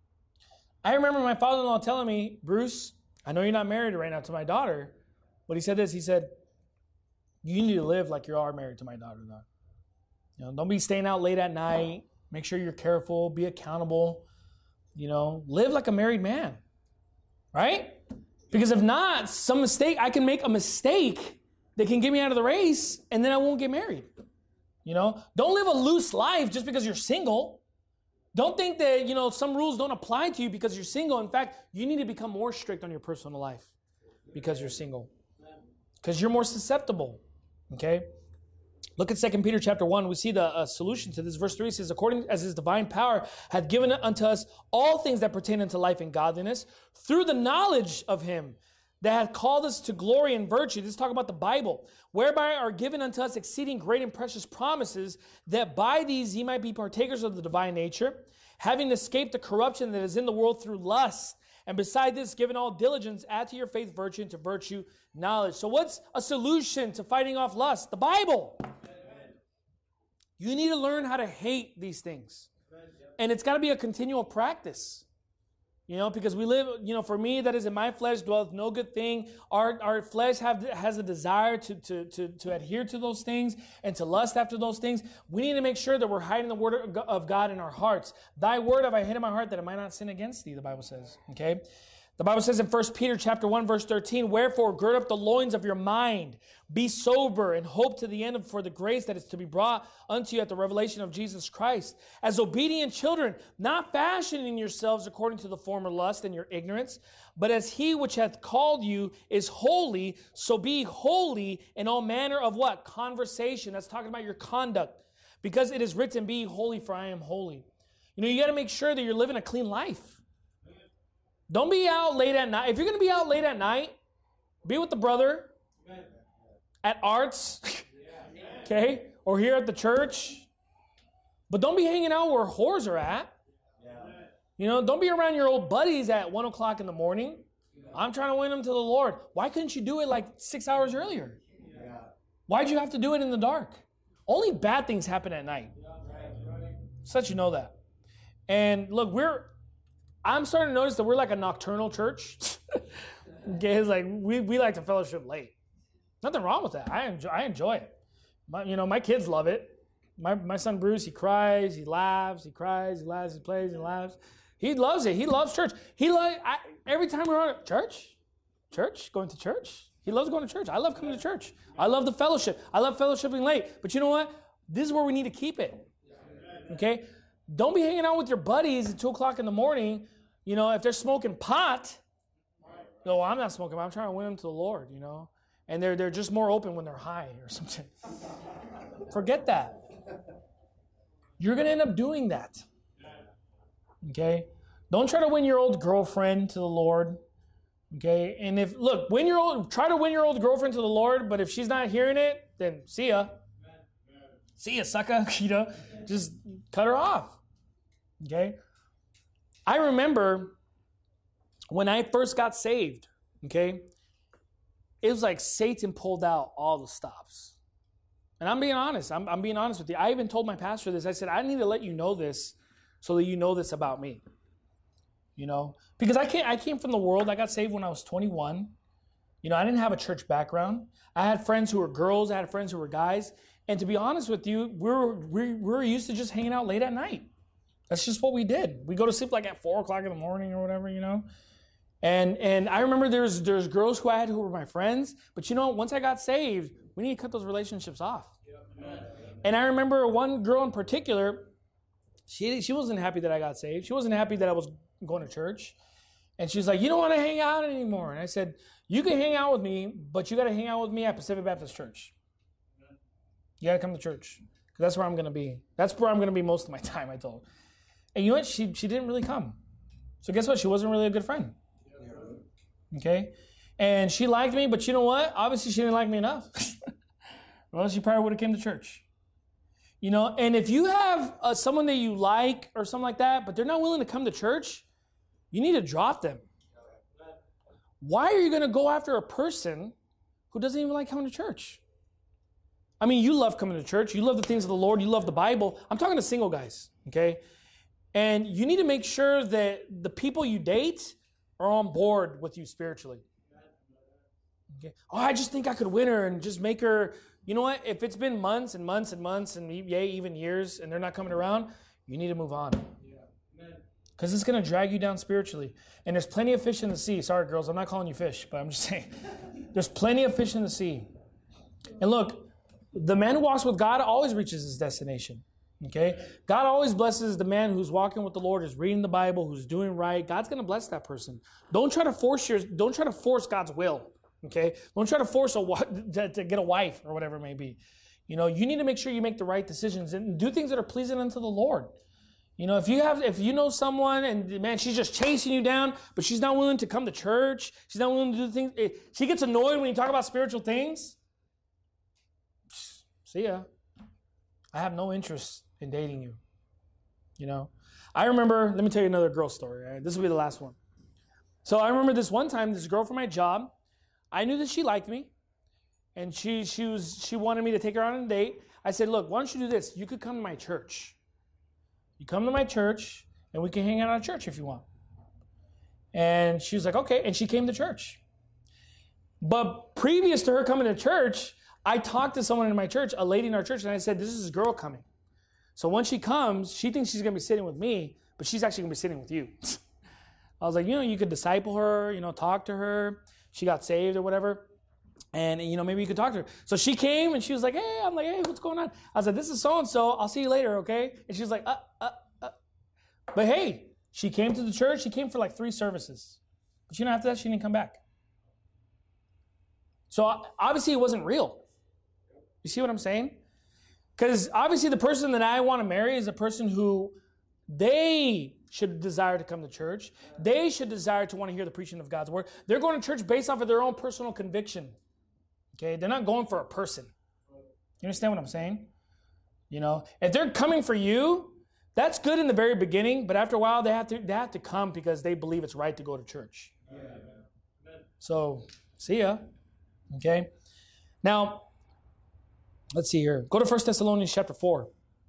I remember my father-in-law telling me, Bruce, I know you're not married right now to my daughter, but he said this, he said, you need to live like you are married to my daughter, though. You know, don't be staying out late at night. Make sure you're careful. Be accountable. You know, live like a married man. Right? Because if not, I can make a mistake that can get me out of the race, and then I won't get married. You know, don't live a loose life just because you're single. Don't think that, you know, some rules don't apply to you because you're single. In fact, you need to become more strict on your personal life because you're single. Because you're more susceptible. Okay? Look at 2 Peter chapter 1. We see the solution to this. Verse 3 says, according as his divine power hath given unto us all things that pertain unto life and godliness, through the knowledge of him that hath called us to glory and virtue. This is talking about the Bible. Whereby are given unto us exceeding great and precious promises, that by these ye might be partakers of the divine nature, having escaped the corruption that is in the world through lust. And beside this, given all diligence, add to your faith virtue, and to virtue knowledge. So what's a solution to fighting off lust? The Bible. You need to learn how to hate these things. And it's got to be a continual practice. You know, because we live, you know, for me, that is in my flesh dwelleth no good thing. Our flesh has a desire to adhere to those things and to lust after those things. We need to make sure that we're hiding the word of God in our hearts. Thy word have I hid in my heart that I might not sin against thee, the Bible says. Okay? The Bible says in 1 Peter chapter 1, verse 13, wherefore gird up the loins of your mind, be sober, and hope to the end for the grace that is to be brought unto you at the revelation of Jesus Christ. As obedient children, not fashioning yourselves according to the former lust and your ignorance, but as he which hath called you is holy, so be holy in all manner of what? Conversation. That's talking about your conduct. Because it is written, be holy, for I am holy. You know, you got to make sure that you're living a clean life. Don't be out late at night. If you're going to be out late at night, be with the brother at arts, okay, or here at the church. But don't be hanging out where whores are at. You know, don't be around your old buddies at 1 o'clock in the morning. I'm trying to win them to the Lord. Why couldn't you do it like 6 hours earlier? Why'd you have to do it in the dark? Only bad things happen at night. So that you know that. And look, I'm starting to notice that we're like a nocturnal church. Okay, it's like we like to fellowship late. Nothing wrong with that. I enjoy it. My kids love it. My son Bruce, he cries, he laughs, he cries, he laughs, he plays, he laughs. He loves it. He loves church. Every time we're on church, going to church. He loves going to church. I love coming to church. I love the fellowship. I love fellowshipping late. But you know what? This is where we need to keep it. Okay? Don't be hanging out with your buddies at 2 o'clock in the morning. You know, if they're smoking pot, no, I'm not smoking pot. I'm trying to win them to the Lord, you know. And they're just more open when they're high or something. Forget that. You're going to end up doing that. Okay? Don't try to win your old girlfriend to the Lord. Okay? And try to win your old girlfriend to the Lord, but if she's not hearing it, then see ya. See ya, sucker. You know, just cut her off. Okay? I remember when I first got saved, okay, it was like Satan pulled out all the stops. And I'm being honest. I'm being honest with you. I even told my pastor this. I said, I need to let you know this so that you know this about me. You know? Because I came from the world. I got saved when I was 21. You know, I didn't have a church background. I had friends who were girls. I had friends who were guys. And to be honest with you, we're used to just hanging out late at night. That's just what we did. We go to sleep like at 4 o'clock in the morning or whatever, you know. And I remember there's girls who I had who were my friends. But you know, once I got saved, we need to cut those relationships off. And I remember one girl in particular, she wasn't happy that I got saved. She wasn't happy that I was going to church. And she's like, you don't want to hang out anymore. And I said, you can hang out with me, but you got to hang out with me at Pacific Baptist Church. You got to come to church. Because that's where I'm going to be. That's where I'm going to be most of my time, I told her. And you know what? She didn't really come. So guess what? She wasn't really a good friend. Okay? And she liked me, but you know what? Obviously, she didn't like me enough. Well, she probably would have came to church. You know, and if you have someone that you like or something like that, but they're not willing to come to church, you need to drop them. Why are you going to go after a person who doesn't even like coming to church? I mean, you love coming to church. You love the things of the Lord. You love the Bible. I'm talking to single guys, okay? And you need to make sure that the people you date are on board with you spiritually. Okay? Oh, I just think I could win her and just make her, you know what? If it's been months and months and months and even years and they're not coming around, you need to move on. Because it's going to drag you down spiritually. And there's plenty of fish in the sea. Sorry, girls, I'm not calling you fish, but I'm just saying. There's plenty of fish in the sea. And look, the man who walks with God always reaches his destination. Okay? God always blesses the man who's walking with the Lord, who's reading the Bible, who's doing right. God's going to bless that person. Don't try to force God's will. Okay? Don't try to force to get a wife or whatever it may be. You know, you need to make sure you make the right decisions and do things that are pleasing unto the Lord. You know, if you know someone and man, she's just chasing you down, but she's not willing to come to church, she's not willing to do things, she gets annoyed when you talk about spiritual things. See ya. I have no interest in dating you. You know, I remember, let me tell you another girl story. Right? This will be the last one. So I remember this one time, this girl from my job, I knew that she liked me, and she wanted me to take her on a date. I said, look, why don't you do this? You could come to my church. You come to my church, and we can hang out at church if you want. And she was like, okay. And she came to church. But previous to her coming to church, I talked to someone in my church, a lady in our church, and I said, this is this girl coming. So when she comes, she thinks she's going to be sitting with me, but she's actually going to be sitting with you. I was like, you know, you could disciple her, you know, talk to her. She got saved or whatever. And, you know, maybe you could talk to her. So she came and she was like, hey, I'm like, hey, what's going on? I was like, this is so-and-so. I'll see you later, okay? And she was like, But hey, she came to the church. She came for like 3 services. But you know, after that, she didn't come back. So obviously it wasn't real. You see what I'm saying? Because obviously the person that I want to marry is a person who they should desire to come to church. They should desire to want to hear the preaching of God's word. They're going to church based off of their own personal conviction. Okay? They're not going for a person. You understand what I'm saying? You know, if they're coming for you, that's good in the very beginning, but after a while they have to come because they believe it's right to go to church. So, see ya. Okay? Now, let's see here. Go to 1 Thessalonians chapter 4.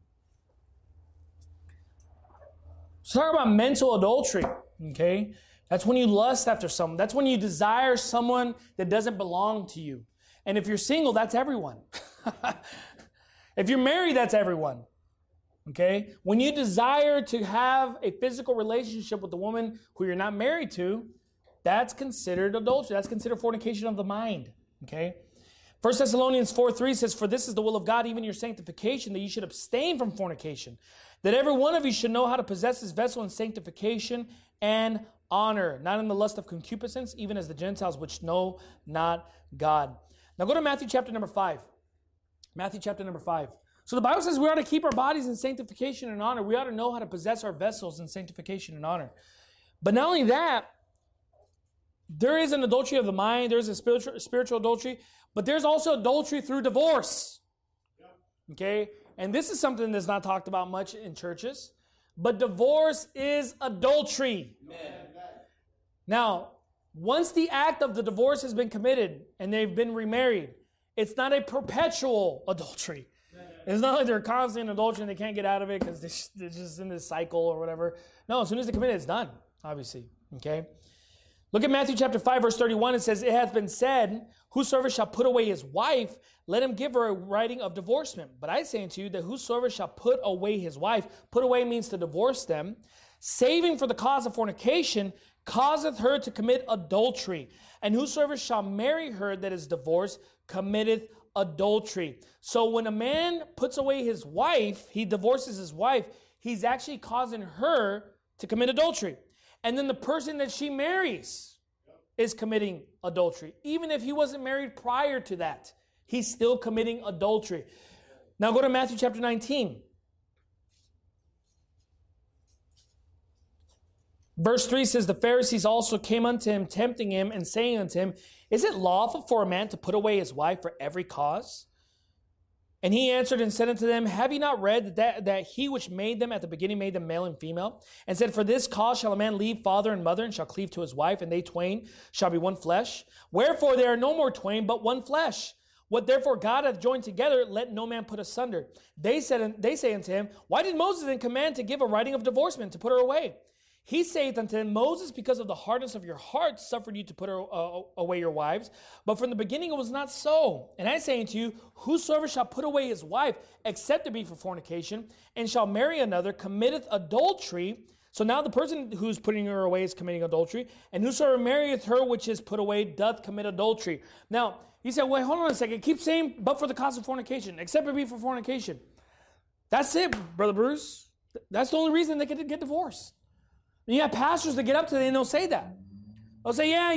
So talk about mental adultery. Okay? That's when you lust after someone. That's when you desire someone that doesn't belong to you. And if you're single, that's everyone. If you're married, that's everyone. Okay? When you desire to have a physical relationship with the woman who you're not married to, that's considered adultery. That's considered fornication of the mind. Okay? 1 Thessalonians 4:3 says, for this is the will of God, even your sanctification, that you should abstain from fornication, that every one of you should know how to possess his vessel in sanctification and honor, not in the lust of concupiscence, even as the Gentiles which know not God. Now go to Matthew chapter number 5. Matthew chapter number 5. So the Bible says we ought to keep our bodies in sanctification and honor. We ought to know how to possess our vessels in sanctification and honor. But not only that, there is an adultery of the mind. There's a spiritual adultery. But there's also adultery through divorce. Okay? And this is something that's not talked about much in churches. But divorce is adultery. Amen. Now, once the act of the divorce has been committed and they've been remarried, it's not a perpetual adultery. It's not like they're constantly in adultery and they can't get out of it because they're just in this cycle or whatever. No, as soon as they commit it, it's done, obviously. Okay? Look at Matthew chapter 5, verse 31. It says, it hath been said, whosoever shall put away his wife, let him give her a writing of divorcement. But I say unto you that whosoever shall put away his wife, put away means to divorce them, saving for the cause of fornication, causeth her to commit adultery. And whosoever shall marry her that is divorced, committeth adultery. So when a man puts away his wife, he divorces his wife, he's actually causing her to commit adultery. And then the person that she marries is committing adultery. Even if he wasn't married prior to that, he's still committing adultery. Now go to Matthew chapter 19. Verse 3 says, the Pharisees also came unto him, tempting him, and saying unto him, is it lawful for a man to put away his wife for every cause? And he answered and said unto them, have ye not read that he which made them at the beginning made them male and female? And said, for this cause shall a man leave father and mother, and shall cleave to his wife, and they twain shall be one flesh. Wherefore they are no more twain, but one flesh. What therefore God hath joined together, let no man put asunder. They say unto him, why did Moses then command to give a writing of divorcement, to put her away? He saith unto him, Moses, because of the hardness of your heart, suffered you to put her away your wives. But from the beginning it was not so. And I say unto you, whosoever shall put away his wife, except it be for fornication, and shall marry another, committeth adultery. So now the person who's putting her away is committing adultery. And whosoever marrieth her which is put away doth commit adultery. Now, he said, wait, hold on a second. Keep saying, but for the cause of fornication, except it be for fornication. That's it, Brother Bruce. That's the only reason they could get divorced. And you have pastors that get up today and they'll say that. They'll say, yeah,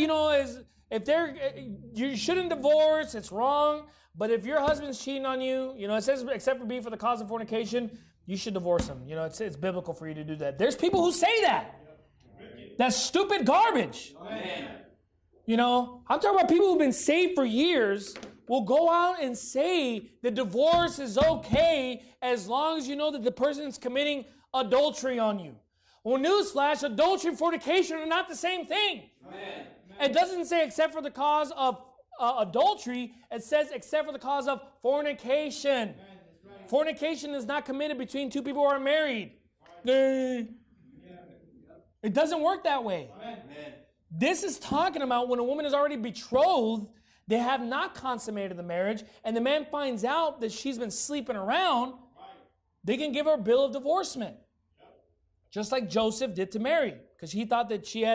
you shouldn't divorce, it's wrong. But if your husband's cheating on you, it says, except for be for the cause of fornication, you should divorce him. It's biblical for you to do that. There's people who say that. That's stupid garbage. Amen. I'm talking about people who've been saved for years will go out and say the divorce is okay as long as you know that the person's committing adultery on you. Well, newsflash, adultery and fornication are not the same thing. Amen. It doesn't say except for the cause of adultery. It says except for the cause of fornication. Amen. Right. Fornication is not committed between two people who are married. Right. It doesn't work that way. Amen. This is talking about when a woman is already betrothed, they have not consummated the marriage, and the man finds out that she's been sleeping around, they can give her a bill of divorcement. Just like Joseph did to Mary, because he thought that she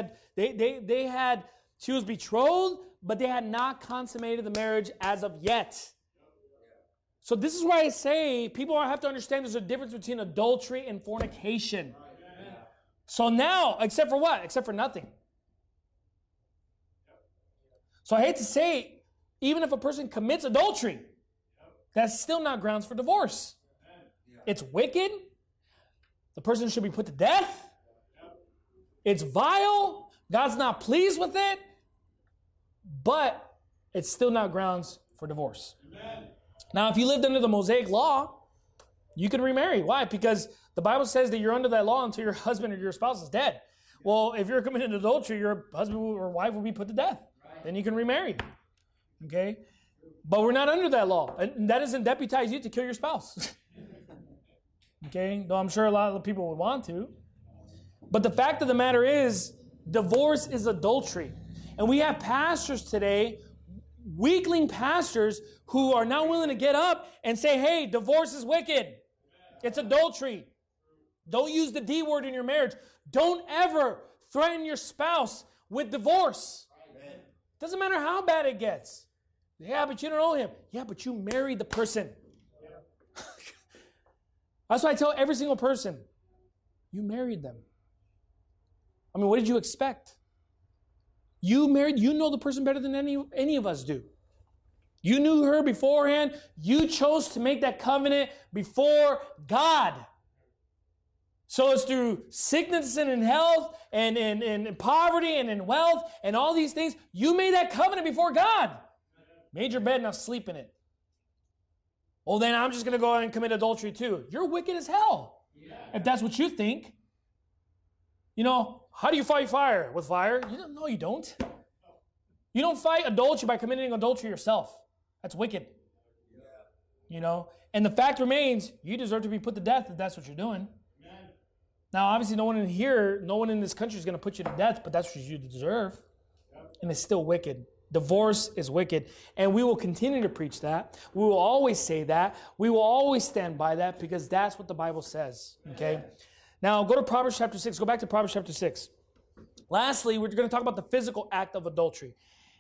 was betrothed, but they had not consummated the marriage as of yet. So this is why I say people have to understand there's a difference between adultery and fornication. So now, except for what? Except for nothing. So I hate to say, even if a person commits adultery, that's still not grounds for divorce. It's wicked. The person should be put to death. It's vile. God's not pleased with it. But it's still not grounds for divorce. Amen. Now, if you lived under the Mosaic law, you could remarry. Why? Because the Bible says that you're under that law until your husband or your spouse is dead. Well, if you're committing adultery, your husband or wife will be put to death. Then you can remarry. Okay? But we're not under that law. And that doesn't deputize you to kill your spouse. Okay? Though I'm sure a lot of people would want to. But the fact of the matter is, divorce is adultery. And we have pastors today, weakling pastors, who are now willing to get up and say, hey, divorce is wicked. It's adultery. Don't use the D word in your marriage. Don't ever threaten your spouse with divorce. Doesn't matter how bad it gets. Yeah, but you don't know him. Yeah, but you married the person. Yeah. That's why I tell every single person, you married them. I mean, what did you expect? You know the person better than any of us do. You knew her beforehand. You chose to make that covenant before God. So it's through sickness and in health and in poverty and in wealth and all these things. You made that covenant before God. Made your bed, now sleep in it. Well, then I'm just going to go out and commit adultery too. You're wicked as hell. Yeah. If that's what you think. How do you fight fire? With fire? No, you don't. You don't fight adultery by committing adultery yourself. That's wicked. Yeah. And the fact remains, you deserve to be put to death if that's what you're doing. Now, obviously, no one in this country is going to put you to death, but that's what you deserve. And it's still wicked. Divorce is wicked. And we will continue to preach that. We will always say that. We will always stand by that because that's what the Bible says. Okay? Now, go to Proverbs chapter 6. Go back to Proverbs chapter 6. Lastly, we're going to talk about the physical act of adultery.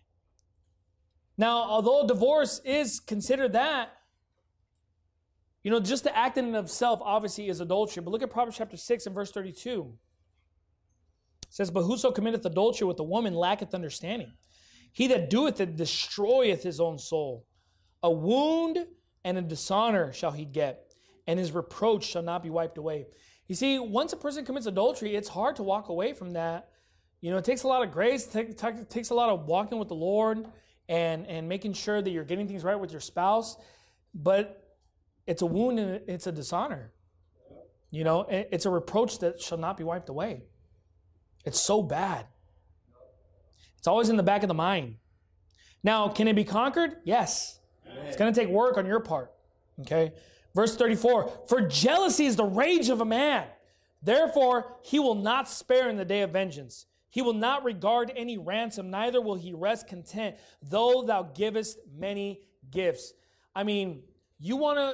Now, although divorce is considered that, just the act in and of itself obviously is adultery. But look at Proverbs chapter 6 and verse 32. It says, but whoso committeth adultery with a woman lacketh understanding. He that doeth it destroyeth his own soul. A wound and a dishonor shall he get, and his reproach shall not be wiped away. You see, once a person commits adultery, it's hard to walk away from that. It takes a lot of grace. It takes a lot of walking with the Lord and making sure that you're getting things right with your spouse. But it's a wound and it's a dishonor. It's a reproach that shall not be wiped away. It's so bad. It's always in the back of the mind. Now, can it be conquered? Yes. It's going to take work on your part. Okay? Verse 34, for jealousy is the rage of a man. Therefore, he will not spare in the day of vengeance. He will not regard any ransom, neither will he rest content, though thou givest many gifts. I mean, you want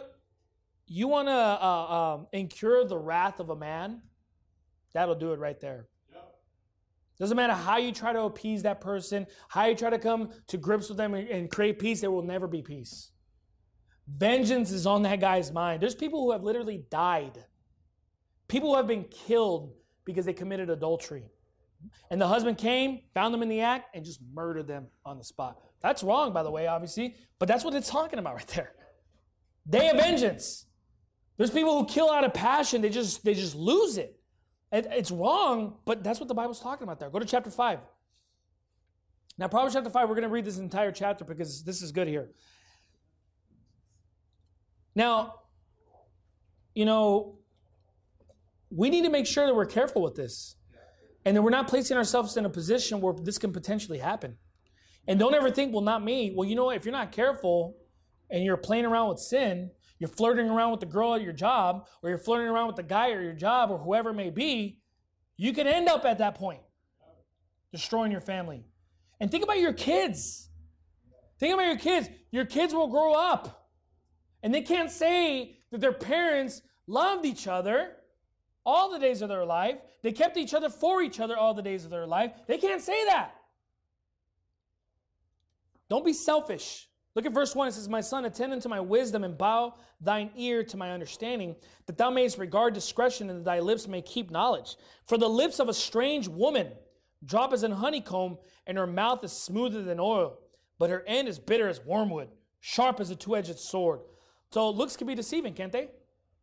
to incur the wrath of a man? That'll do it right there. Doesn't matter how you try to appease that person, how you try to come to grips with them and create peace, there will never be peace. Vengeance is on that guy's mind. There's people who have literally died. People who have been killed because they committed adultery. And the husband came, found them in the act, and just murdered them on the spot. That's wrong, by the way, obviously, but that's what it's talking about right there. Day of vengeance. There's people who kill out of passion. They just lose it. It's wrong, but that's what the Bible's talking about there. Go to chapter 5. Now, Proverbs chapter 5, we're going to read this entire chapter because this is good here. Now, you know, we need to make sure that we're careful with this and that we're not placing ourselves in a position where this can potentially happen. And don't ever think, well, not me. Well, you know what? If you're not careful and you're playing around with sin, you're flirting around with the girl at your job, or you're flirting around with the guy at your job, or whoever it may be, you can end up at that point destroying your family. And think about your kids. Think about your kids. Your kids will grow up, and they can't say that their parents loved each other all the days of their life. They kept each other for each other all the days of their life. They can't say that. Don't be selfish. Look at verse 1. It says, my son, attend unto my wisdom and bow thine ear to my understanding, that thou mayest regard discretion and that thy lips may keep knowledge. For the lips of a strange woman drop as an honeycomb, and her mouth is smoother than oil, but her end is bitter as wormwood, sharp as a two-edged sword. So looks can be deceiving, can't they?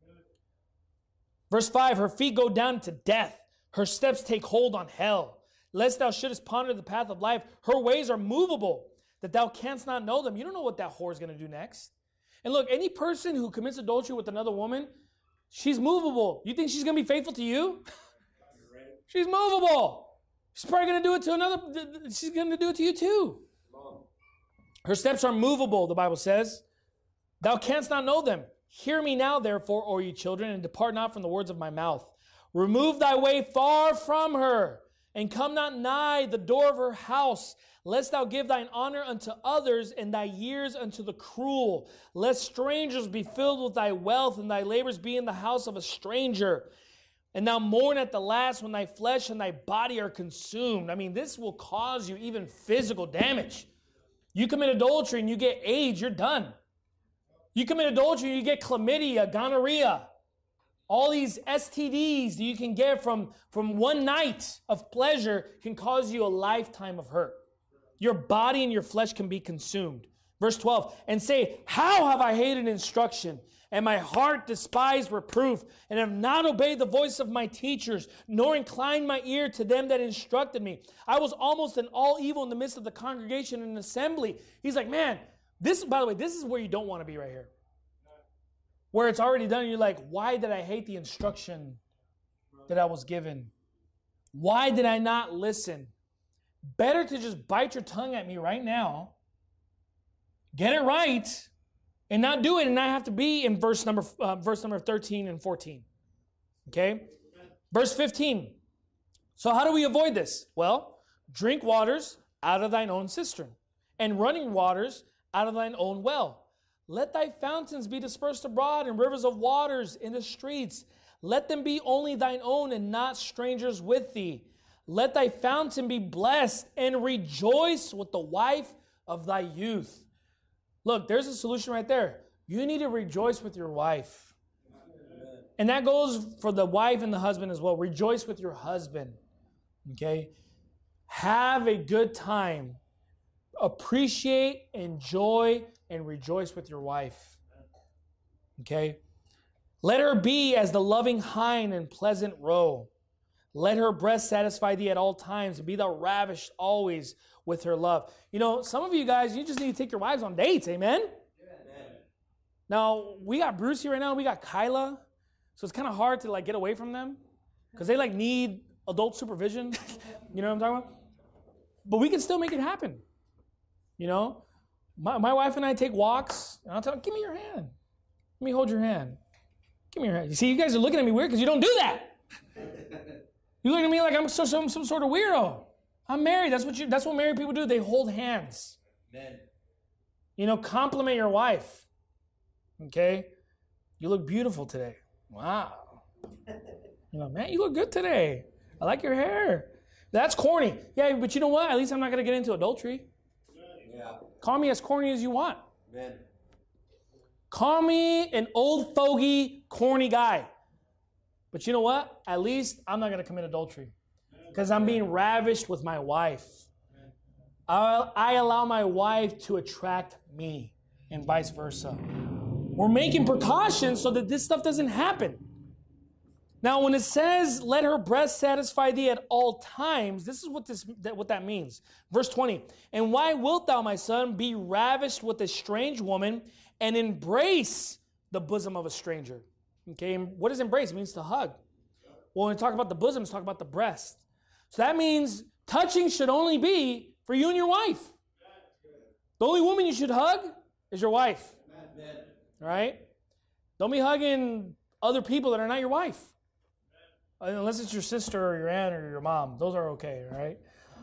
Verse 5, her feet go down to death. Her steps take hold on hell. Lest thou shouldest ponder the path of life, her ways are movable, that thou canst not know them. You don't know what that whore is going to do next. And look, any person who commits adultery with another woman, she's movable. You think she's going to be faithful to you? She's movable. She's probably going to do it to another. She's going to do it to you too. Her steps are movable, the Bible says. Thou canst not know them. Hear me now, therefore, O ye children, and depart not from the words of my mouth. Remove thy way far from her, and come not nigh the door of her house, lest thou give thine honor unto others, and thy years unto the cruel. Lest strangers be filled with thy wealth, and thy labors be in the house of a stranger. And thou mourn at the last when thy flesh and thy body are consumed. I mean, this will cause you even physical damage. You commit adultery and you get AIDS, you're done. You commit adultery and you get chlamydia, gonorrhea. All these STDs that you can get from one night of pleasure can cause you a lifetime of hurt. Your body and your flesh can be consumed. Verse 12, and say, how have I hated instruction, and my heart despised reproof, and have not obeyed the voice of my teachers, nor inclined my ear to them that instructed me. I was almost in all evil in the midst of the congregation and assembly. He's like, man, this, by the way, this is where you don't want to be right here. Where it's already done, and you're like, why did I hate the instruction that I was given? Why did I not listen? Better to just bite your tongue at me right now, get it right, and not do it, and not have to be in verse number 13 and 14. Okay? Verse 15. So how do we avoid this? Well, drink waters out of thine own cistern, and running waters out of thine own well. Let thy fountains be dispersed abroad, and rivers of waters in the streets. Let them be only thine own, and not strangers with thee. Let thy fountain be blessed, and rejoice with the wife of thy youth. Look, there's a solution right there. You need to rejoice with your wife. And that goes for the wife and the husband as well. Rejoice with your husband. Okay? Have a good time. Appreciate, enjoy, and rejoice with your wife. Okay? Let her be as the loving hind and pleasant roe. Let her breast satisfy thee at all times, and be thou ravished always with her love. You know, some of you guys, you just need to take your wives on dates, amen? Amen. Now, we got Bruce here right now, we got Kyla, so it's kind of hard to get away from them, because they need adult supervision. You know what I'm talking about? But we can still make it happen. You know? My wife and I take walks, and I'll tell her, give me your hand. Let me hold your hand. Give me your hand. You see, you guys are looking at me weird because you don't do that. You look at me like I'm some sort of weirdo. I'm married. That's what married people do. They hold hands. Amen. You know, compliment your wife. Okay? You look beautiful today. Wow. You know, man, you look good today. I like your hair. That's corny. Yeah, but you know what? At least I'm not going to get into adultery. Yeah. Call me as corny as you want. Amen. Call me an old fogey, corny guy. But you know what? At least I'm not going to commit adultery. Because I'm being ravished with my wife. I allow my wife to attract me and vice versa. We're making precautions so that this stuff doesn't happen. Now, when it says, let her breast satisfy thee at all times, this is what that means. Verse 20, and why wilt thou, my son, be ravished with a strange woman and embrace the bosom of a stranger? Okay, and what does embrace? It means to hug. Well, when we talk about the bosom, let's talk about the breast. So that means touching should only be for you and your wife. The only woman you should hug is your wife. All right? Don't be hugging other people that are not your wife. Unless it's your sister or your aunt or your mom. Those are okay, right?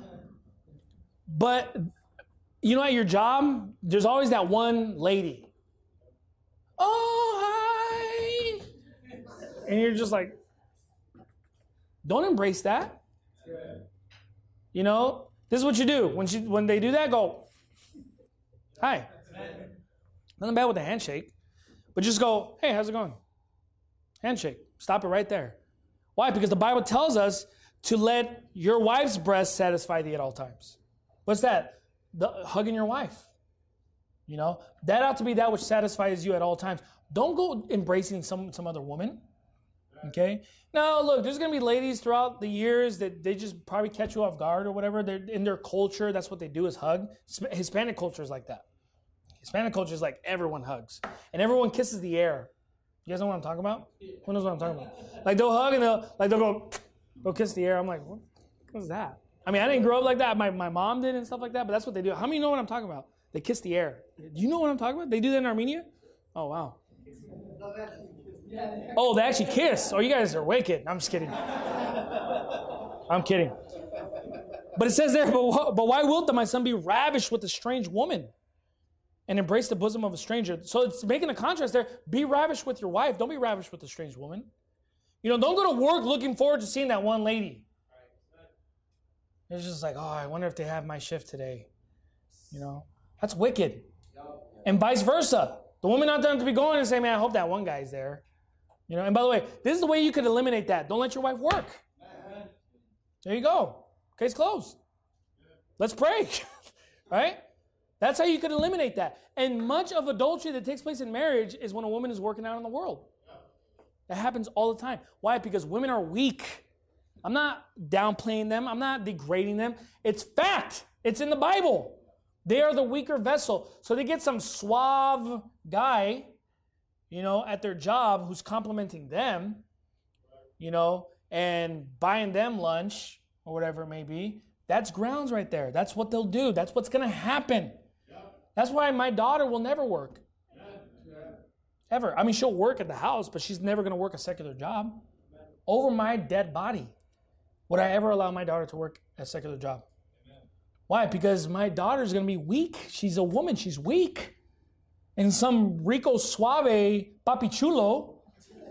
But, you know, at your job, there's always that one lady. Oh, hi! And you're just like, don't embrace that. You know, this is what you do. When they do that, go, hi. Nothing bad with a handshake. But just go, hey, how's it going? Handshake. Stop it right there. Why? Because the Bible tells us to let your wife's breast satisfy thee at all times. What's that? Hugging your wife. You know, that ought to be that which satisfies you at all times. Don't go embracing some other woman. Okay? Now, look, there's going to be ladies throughout the years that they just probably catch you off guard or whatever. They're in their culture, that's what they do is hug. Hispanic culture is like that. Hispanic culture is like everyone hugs. And everyone kisses the air. You guys know what I'm talking about? Who knows what I'm talking about? Like they'll hug and they'll kiss the air. I'm like, what is that? I mean, I didn't grow up like that. My mom did and stuff like that, but that's what they do. How many know what I'm talking about? They kiss the air. Do you know what I'm talking about? They do that in Armenia? Oh, wow. Oh, they actually kiss. Oh, you guys are wicked. I'm just kidding. I'm kidding. But it says there, but why wilt thou, my son, be ravished with a strange woman and embrace the bosom of a stranger? So it's making a contrast there. Be ravished with your wife. Don't be ravished with a strange woman. You know, don't go to work looking forward to seeing that one lady. It's just like, oh, I wonder if they have my shift today. You know, that's wicked. And vice versa. The woman not done to be going and say, man, I hope that one guy's there. You know, and by the way, this is the way you could eliminate that. Don't let your wife work. There you go. Case closed. Let's pray. Right? That's how you could eliminate that. And much of adultery that takes place in marriage is when a woman is working out in the world. That happens all the time. Why? Because women are weak. I'm not downplaying them. I'm not degrading them. It's fact. It's in the Bible. They are the weaker vessel. So they get some suave guy, you know, at their job who's complimenting them, you know, and buying them lunch or whatever it may be. That's grounds right there. That's what they'll do. That's what's going to happen. That's why my daughter will never work. Ever. I mean, she'll work at the house, but she's never going to work a secular job. Over my dead body, would I ever allow my daughter to work a secular job? Why? Because my daughter's going to be weak. She's a woman. She's weak. And some Rico Suave Papi Chulo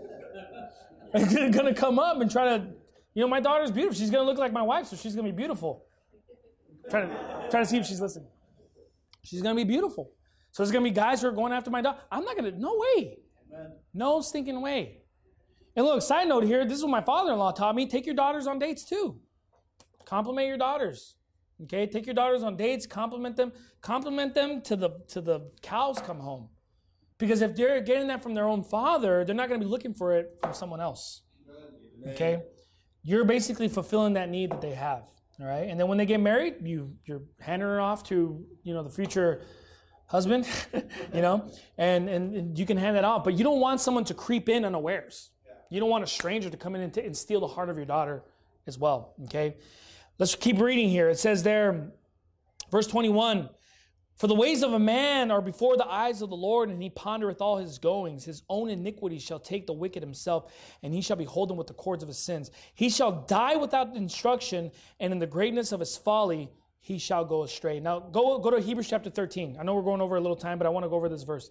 is going to come up and try to, you know, my daughter's beautiful. She's going to look like my wife, so she's going to be beautiful. Try to see if she's listening. She's going to be beautiful. So there's going to be guys who are going after my daughter. I'm not going to, no way. Amen. No stinking way. And look, side note here, this is what my father-in-law taught me. Take your daughters on dates too. Compliment your daughters. Okay, take your daughters on dates, compliment them to the cows come home. Because if they're getting that from their own father, they're not going to be looking for it from someone else. Okay? You're basically fulfilling that need that they have. All right? And then when they get married, you're handing her off to, you know, the future husband, you know, and you can hand that off. But you don't want someone to creep in unawares. You don't want a stranger to come in and steal the heart of your daughter as well. Okay? Let's keep reading here. It says there, verse 21, For the ways of a man are before the eyes of the Lord, and he pondereth all his goings. His own iniquity shall take the wicked himself, and he shall be holden with the cords of his sins. He shall die without instruction, and in the greatness of his folly he shall go astray. Now go to Hebrews chapter 13. I know we're going over a little time, but I want to go over this verse.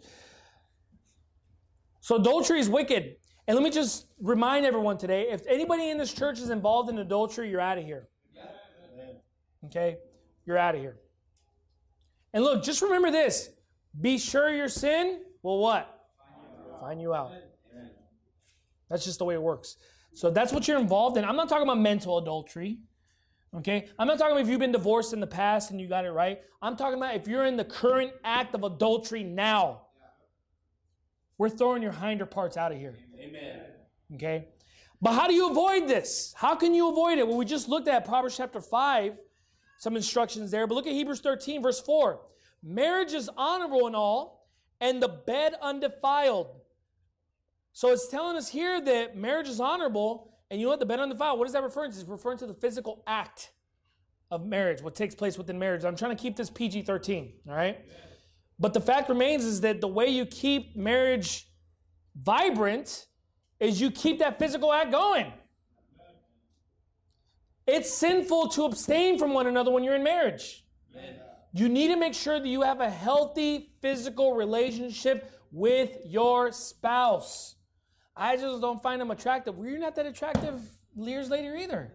So adultery is wicked. And let me just remind everyone today, if anybody in this church is involved in adultery, you're out of here. Okay? You're out of here. And look, just remember this. Be sure your sin will what? Find you out. That's just the way it works. So that's what you're involved in. I'm not talking about mental adultery. Okay? I'm not talking about if you've been divorced in the past and you got it right. I'm talking about if you're in the current act of adultery now. We're throwing your hinder parts out of here. Amen. Okay? But how do you avoid this? How can you avoid it? Well, we just looked at Proverbs chapter 5, some instructions there. But look at Hebrews 13, verse 4. Marriage is honorable and all, and the bed undefiled. So it's telling us here that marriage is honorable, and you know what? The bed undefiled, what is that referring to? It's referring to the physical act of marriage, what takes place within marriage. I'm trying to keep this PG-13, all right? But the fact remains is that the way you keep marriage vibrant is you keep that physical act going. It's sinful to abstain from one another when you're in marriage. Amen. You need to make sure that you have a healthy physical relationship with your spouse. I just don't find them attractive. Well, you're not that attractive years later either.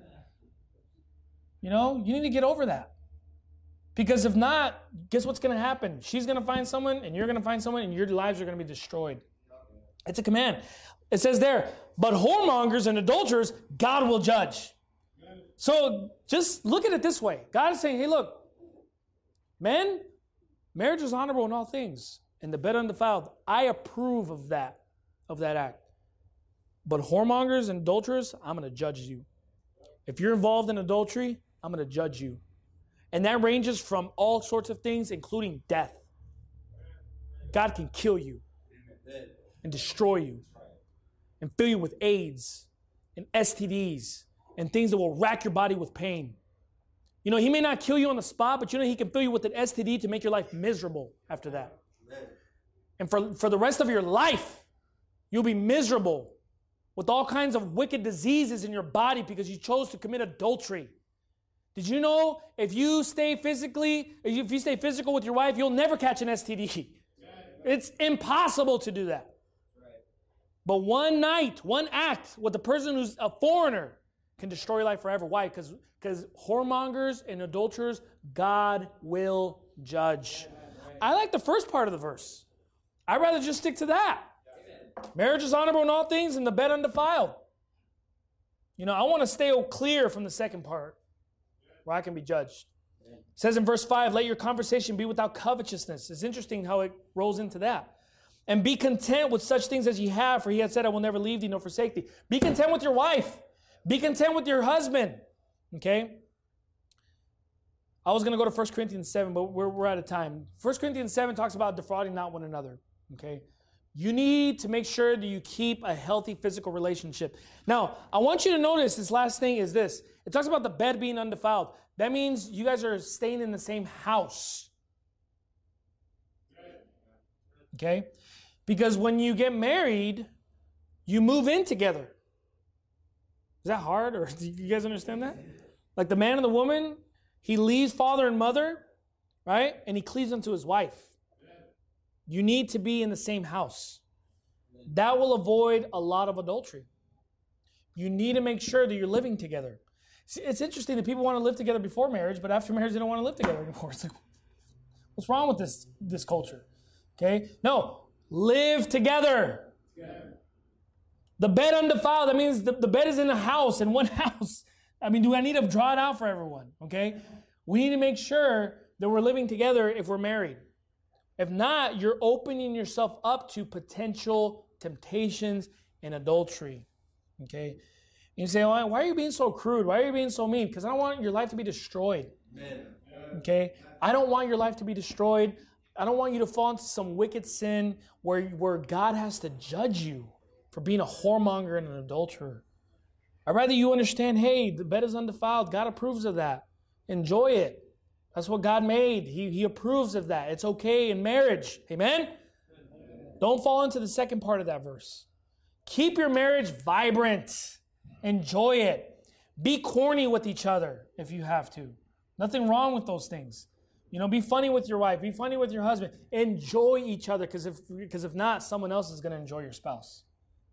You know, you need to get over that. Because if not, guess what's going to happen? She's going to find someone, and you're going to find someone, and your lives are going to be destroyed. It's a command. It says there, but whoremongers and adulterers, God will judge. So just look at it this way. God is saying, hey, look, men, marriage is honorable in all things, and the bed undefiled. I approve of that act. But whoremongers and adulterers, I'm going to judge you. If you're involved in adultery, I'm going to judge you. And that ranges from all sorts of things, including death. God can kill you and destroy you and fill you with AIDS and STDs and things that will rack your body with pain. You know, he may not kill you on the spot, but you know he can fill you with an STD to make your life miserable after that. And for the rest of your life, you'll be miserable with all kinds of wicked diseases in your body because you chose to commit adultery. Did you know if you stay physical with your wife, you'll never catch an STD? It's impossible to do that. But one night, one act with a person who's a foreigner can destroy your life forever. Why? Because whoremongers and adulterers, God will judge. I like the first part of the verse. I'd rather just stick to that. Marriage is honorable in all things, and the bed undefiled. You know, I want to stay clear from the second part, where I can be judged. It says in verse 5, let your conversation be without covetousness. It's interesting how it rolls into that. And be content with such things as ye have, for he had said, I will never leave thee nor forsake thee. Be content with your wife. Be content with your husband. Okay? I was going to go to 1 Corinthians 7, but we're out of time. 1 Corinthians 7 talks about defrauding not one another. Okay? You need to make sure that you keep a healthy physical relationship. Now, I want you to notice this last thing is this. It talks about the bed being undefiled. That means you guys are staying in the same house. Okay? Because when you get married, you move in together. Is that hard? Or do you guys understand that? Like the man and the woman, he leaves father and mother, right? And he cleaves unto his wife. You need to be in the same house. That will avoid a lot of adultery. You need to make sure that you're living together. See, it's interesting that people want to live together before marriage, but after marriage, they don't want to live together anymore. It's like, what's wrong with this culture? Okay? No, live together. The bed undefiled, that means the bed is in a house, in one house. I mean, do I need to draw it out for everyone? Okay? We need to make sure that we're living together if we're married. If not, you're opening yourself up to potential temptations and adultery. Okay? And you say, why are you being so crude? Why are you being so mean? Because I don't want your life to be destroyed. Okay? I don't want your life to be destroyed. I don't want you to fall into some wicked sin where God has to judge you for being a whoremonger and an adulterer. I'd rather you understand, hey, the bed is undefiled. God approves of that. Enjoy it. That's what God made. He approves of that. It's okay in marriage. Amen? Don't fall into the second part of that verse. Keep your marriage vibrant. Enjoy it. Be corny with each other if you have to. Nothing wrong with those things. Be funny with your wife. Be funny with your husband. Enjoy each other, because if not, someone else is going to enjoy your spouse.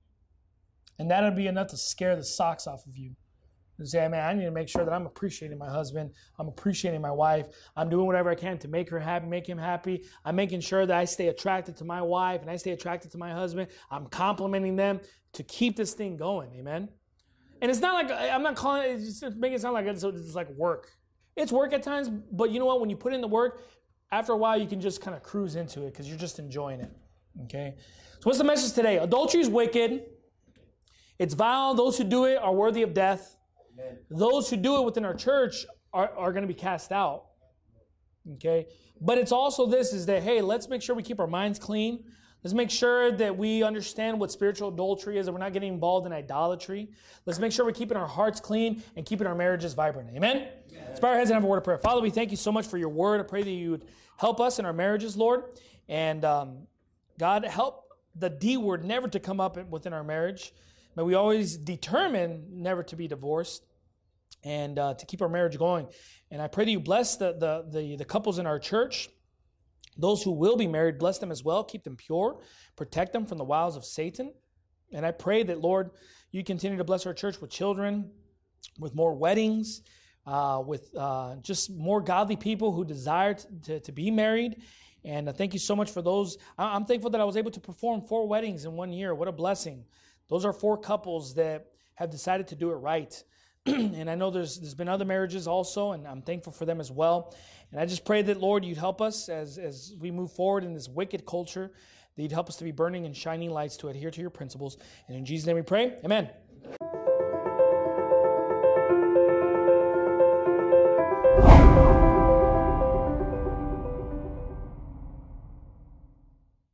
And that'll be enough to scare the socks off of you. And say, man, I need to make sure that I'm appreciating my husband. I'm appreciating my wife. I'm doing whatever I can to make her happy, make him happy. I'm making sure that I stay attracted to my wife and I stay attracted to my husband. I'm complimenting them to keep this thing going. Amen? And it's not like, I'm not calling it, just making it sound like it's like work. It's work at times, but you know what? When you put in the work, after a while, you can just kind of cruise into it because you're just enjoying it. Okay? So what's the message today? Adultery is wicked. It's vile. Those who do it are worthy of death. Amen. Those who do it within our church are going to be cast out. Okay? But it's also this, is that, hey, let's make sure we keep our minds clean. Let's make sure that we understand what spiritual adultery is, and we're not getting involved in idolatry. Let's make sure we're keeping our hearts clean and keeping our marriages vibrant. Amen? Let's bow our heads and have a word of prayer. Father, we thank you so much for your word. I pray that you would help us in our marriages, Lord. And God, help the D word never to come up within our marriage. May we always determine never to be divorced and to keep our marriage going. And I pray that you bless the couples in our church. Those who will be married, bless them as well. Keep them pure. Protect them from the wiles of Satan. And I pray that, Lord, you continue to bless our church with children, with more weddings, with just more godly people who desire to be married. And thank you so much for those. I'm thankful that I was able to perform 4 weddings in 1 year. What a blessing. Those are 4 couples that have decided to do it right. And I know there's been other marriages also, and I'm thankful for them as well. And I just pray that, Lord, you'd help us as we move forward in this wicked culture, that you'd help us to be burning and shining lights to adhere to your principles. And in Jesus' name we pray, amen.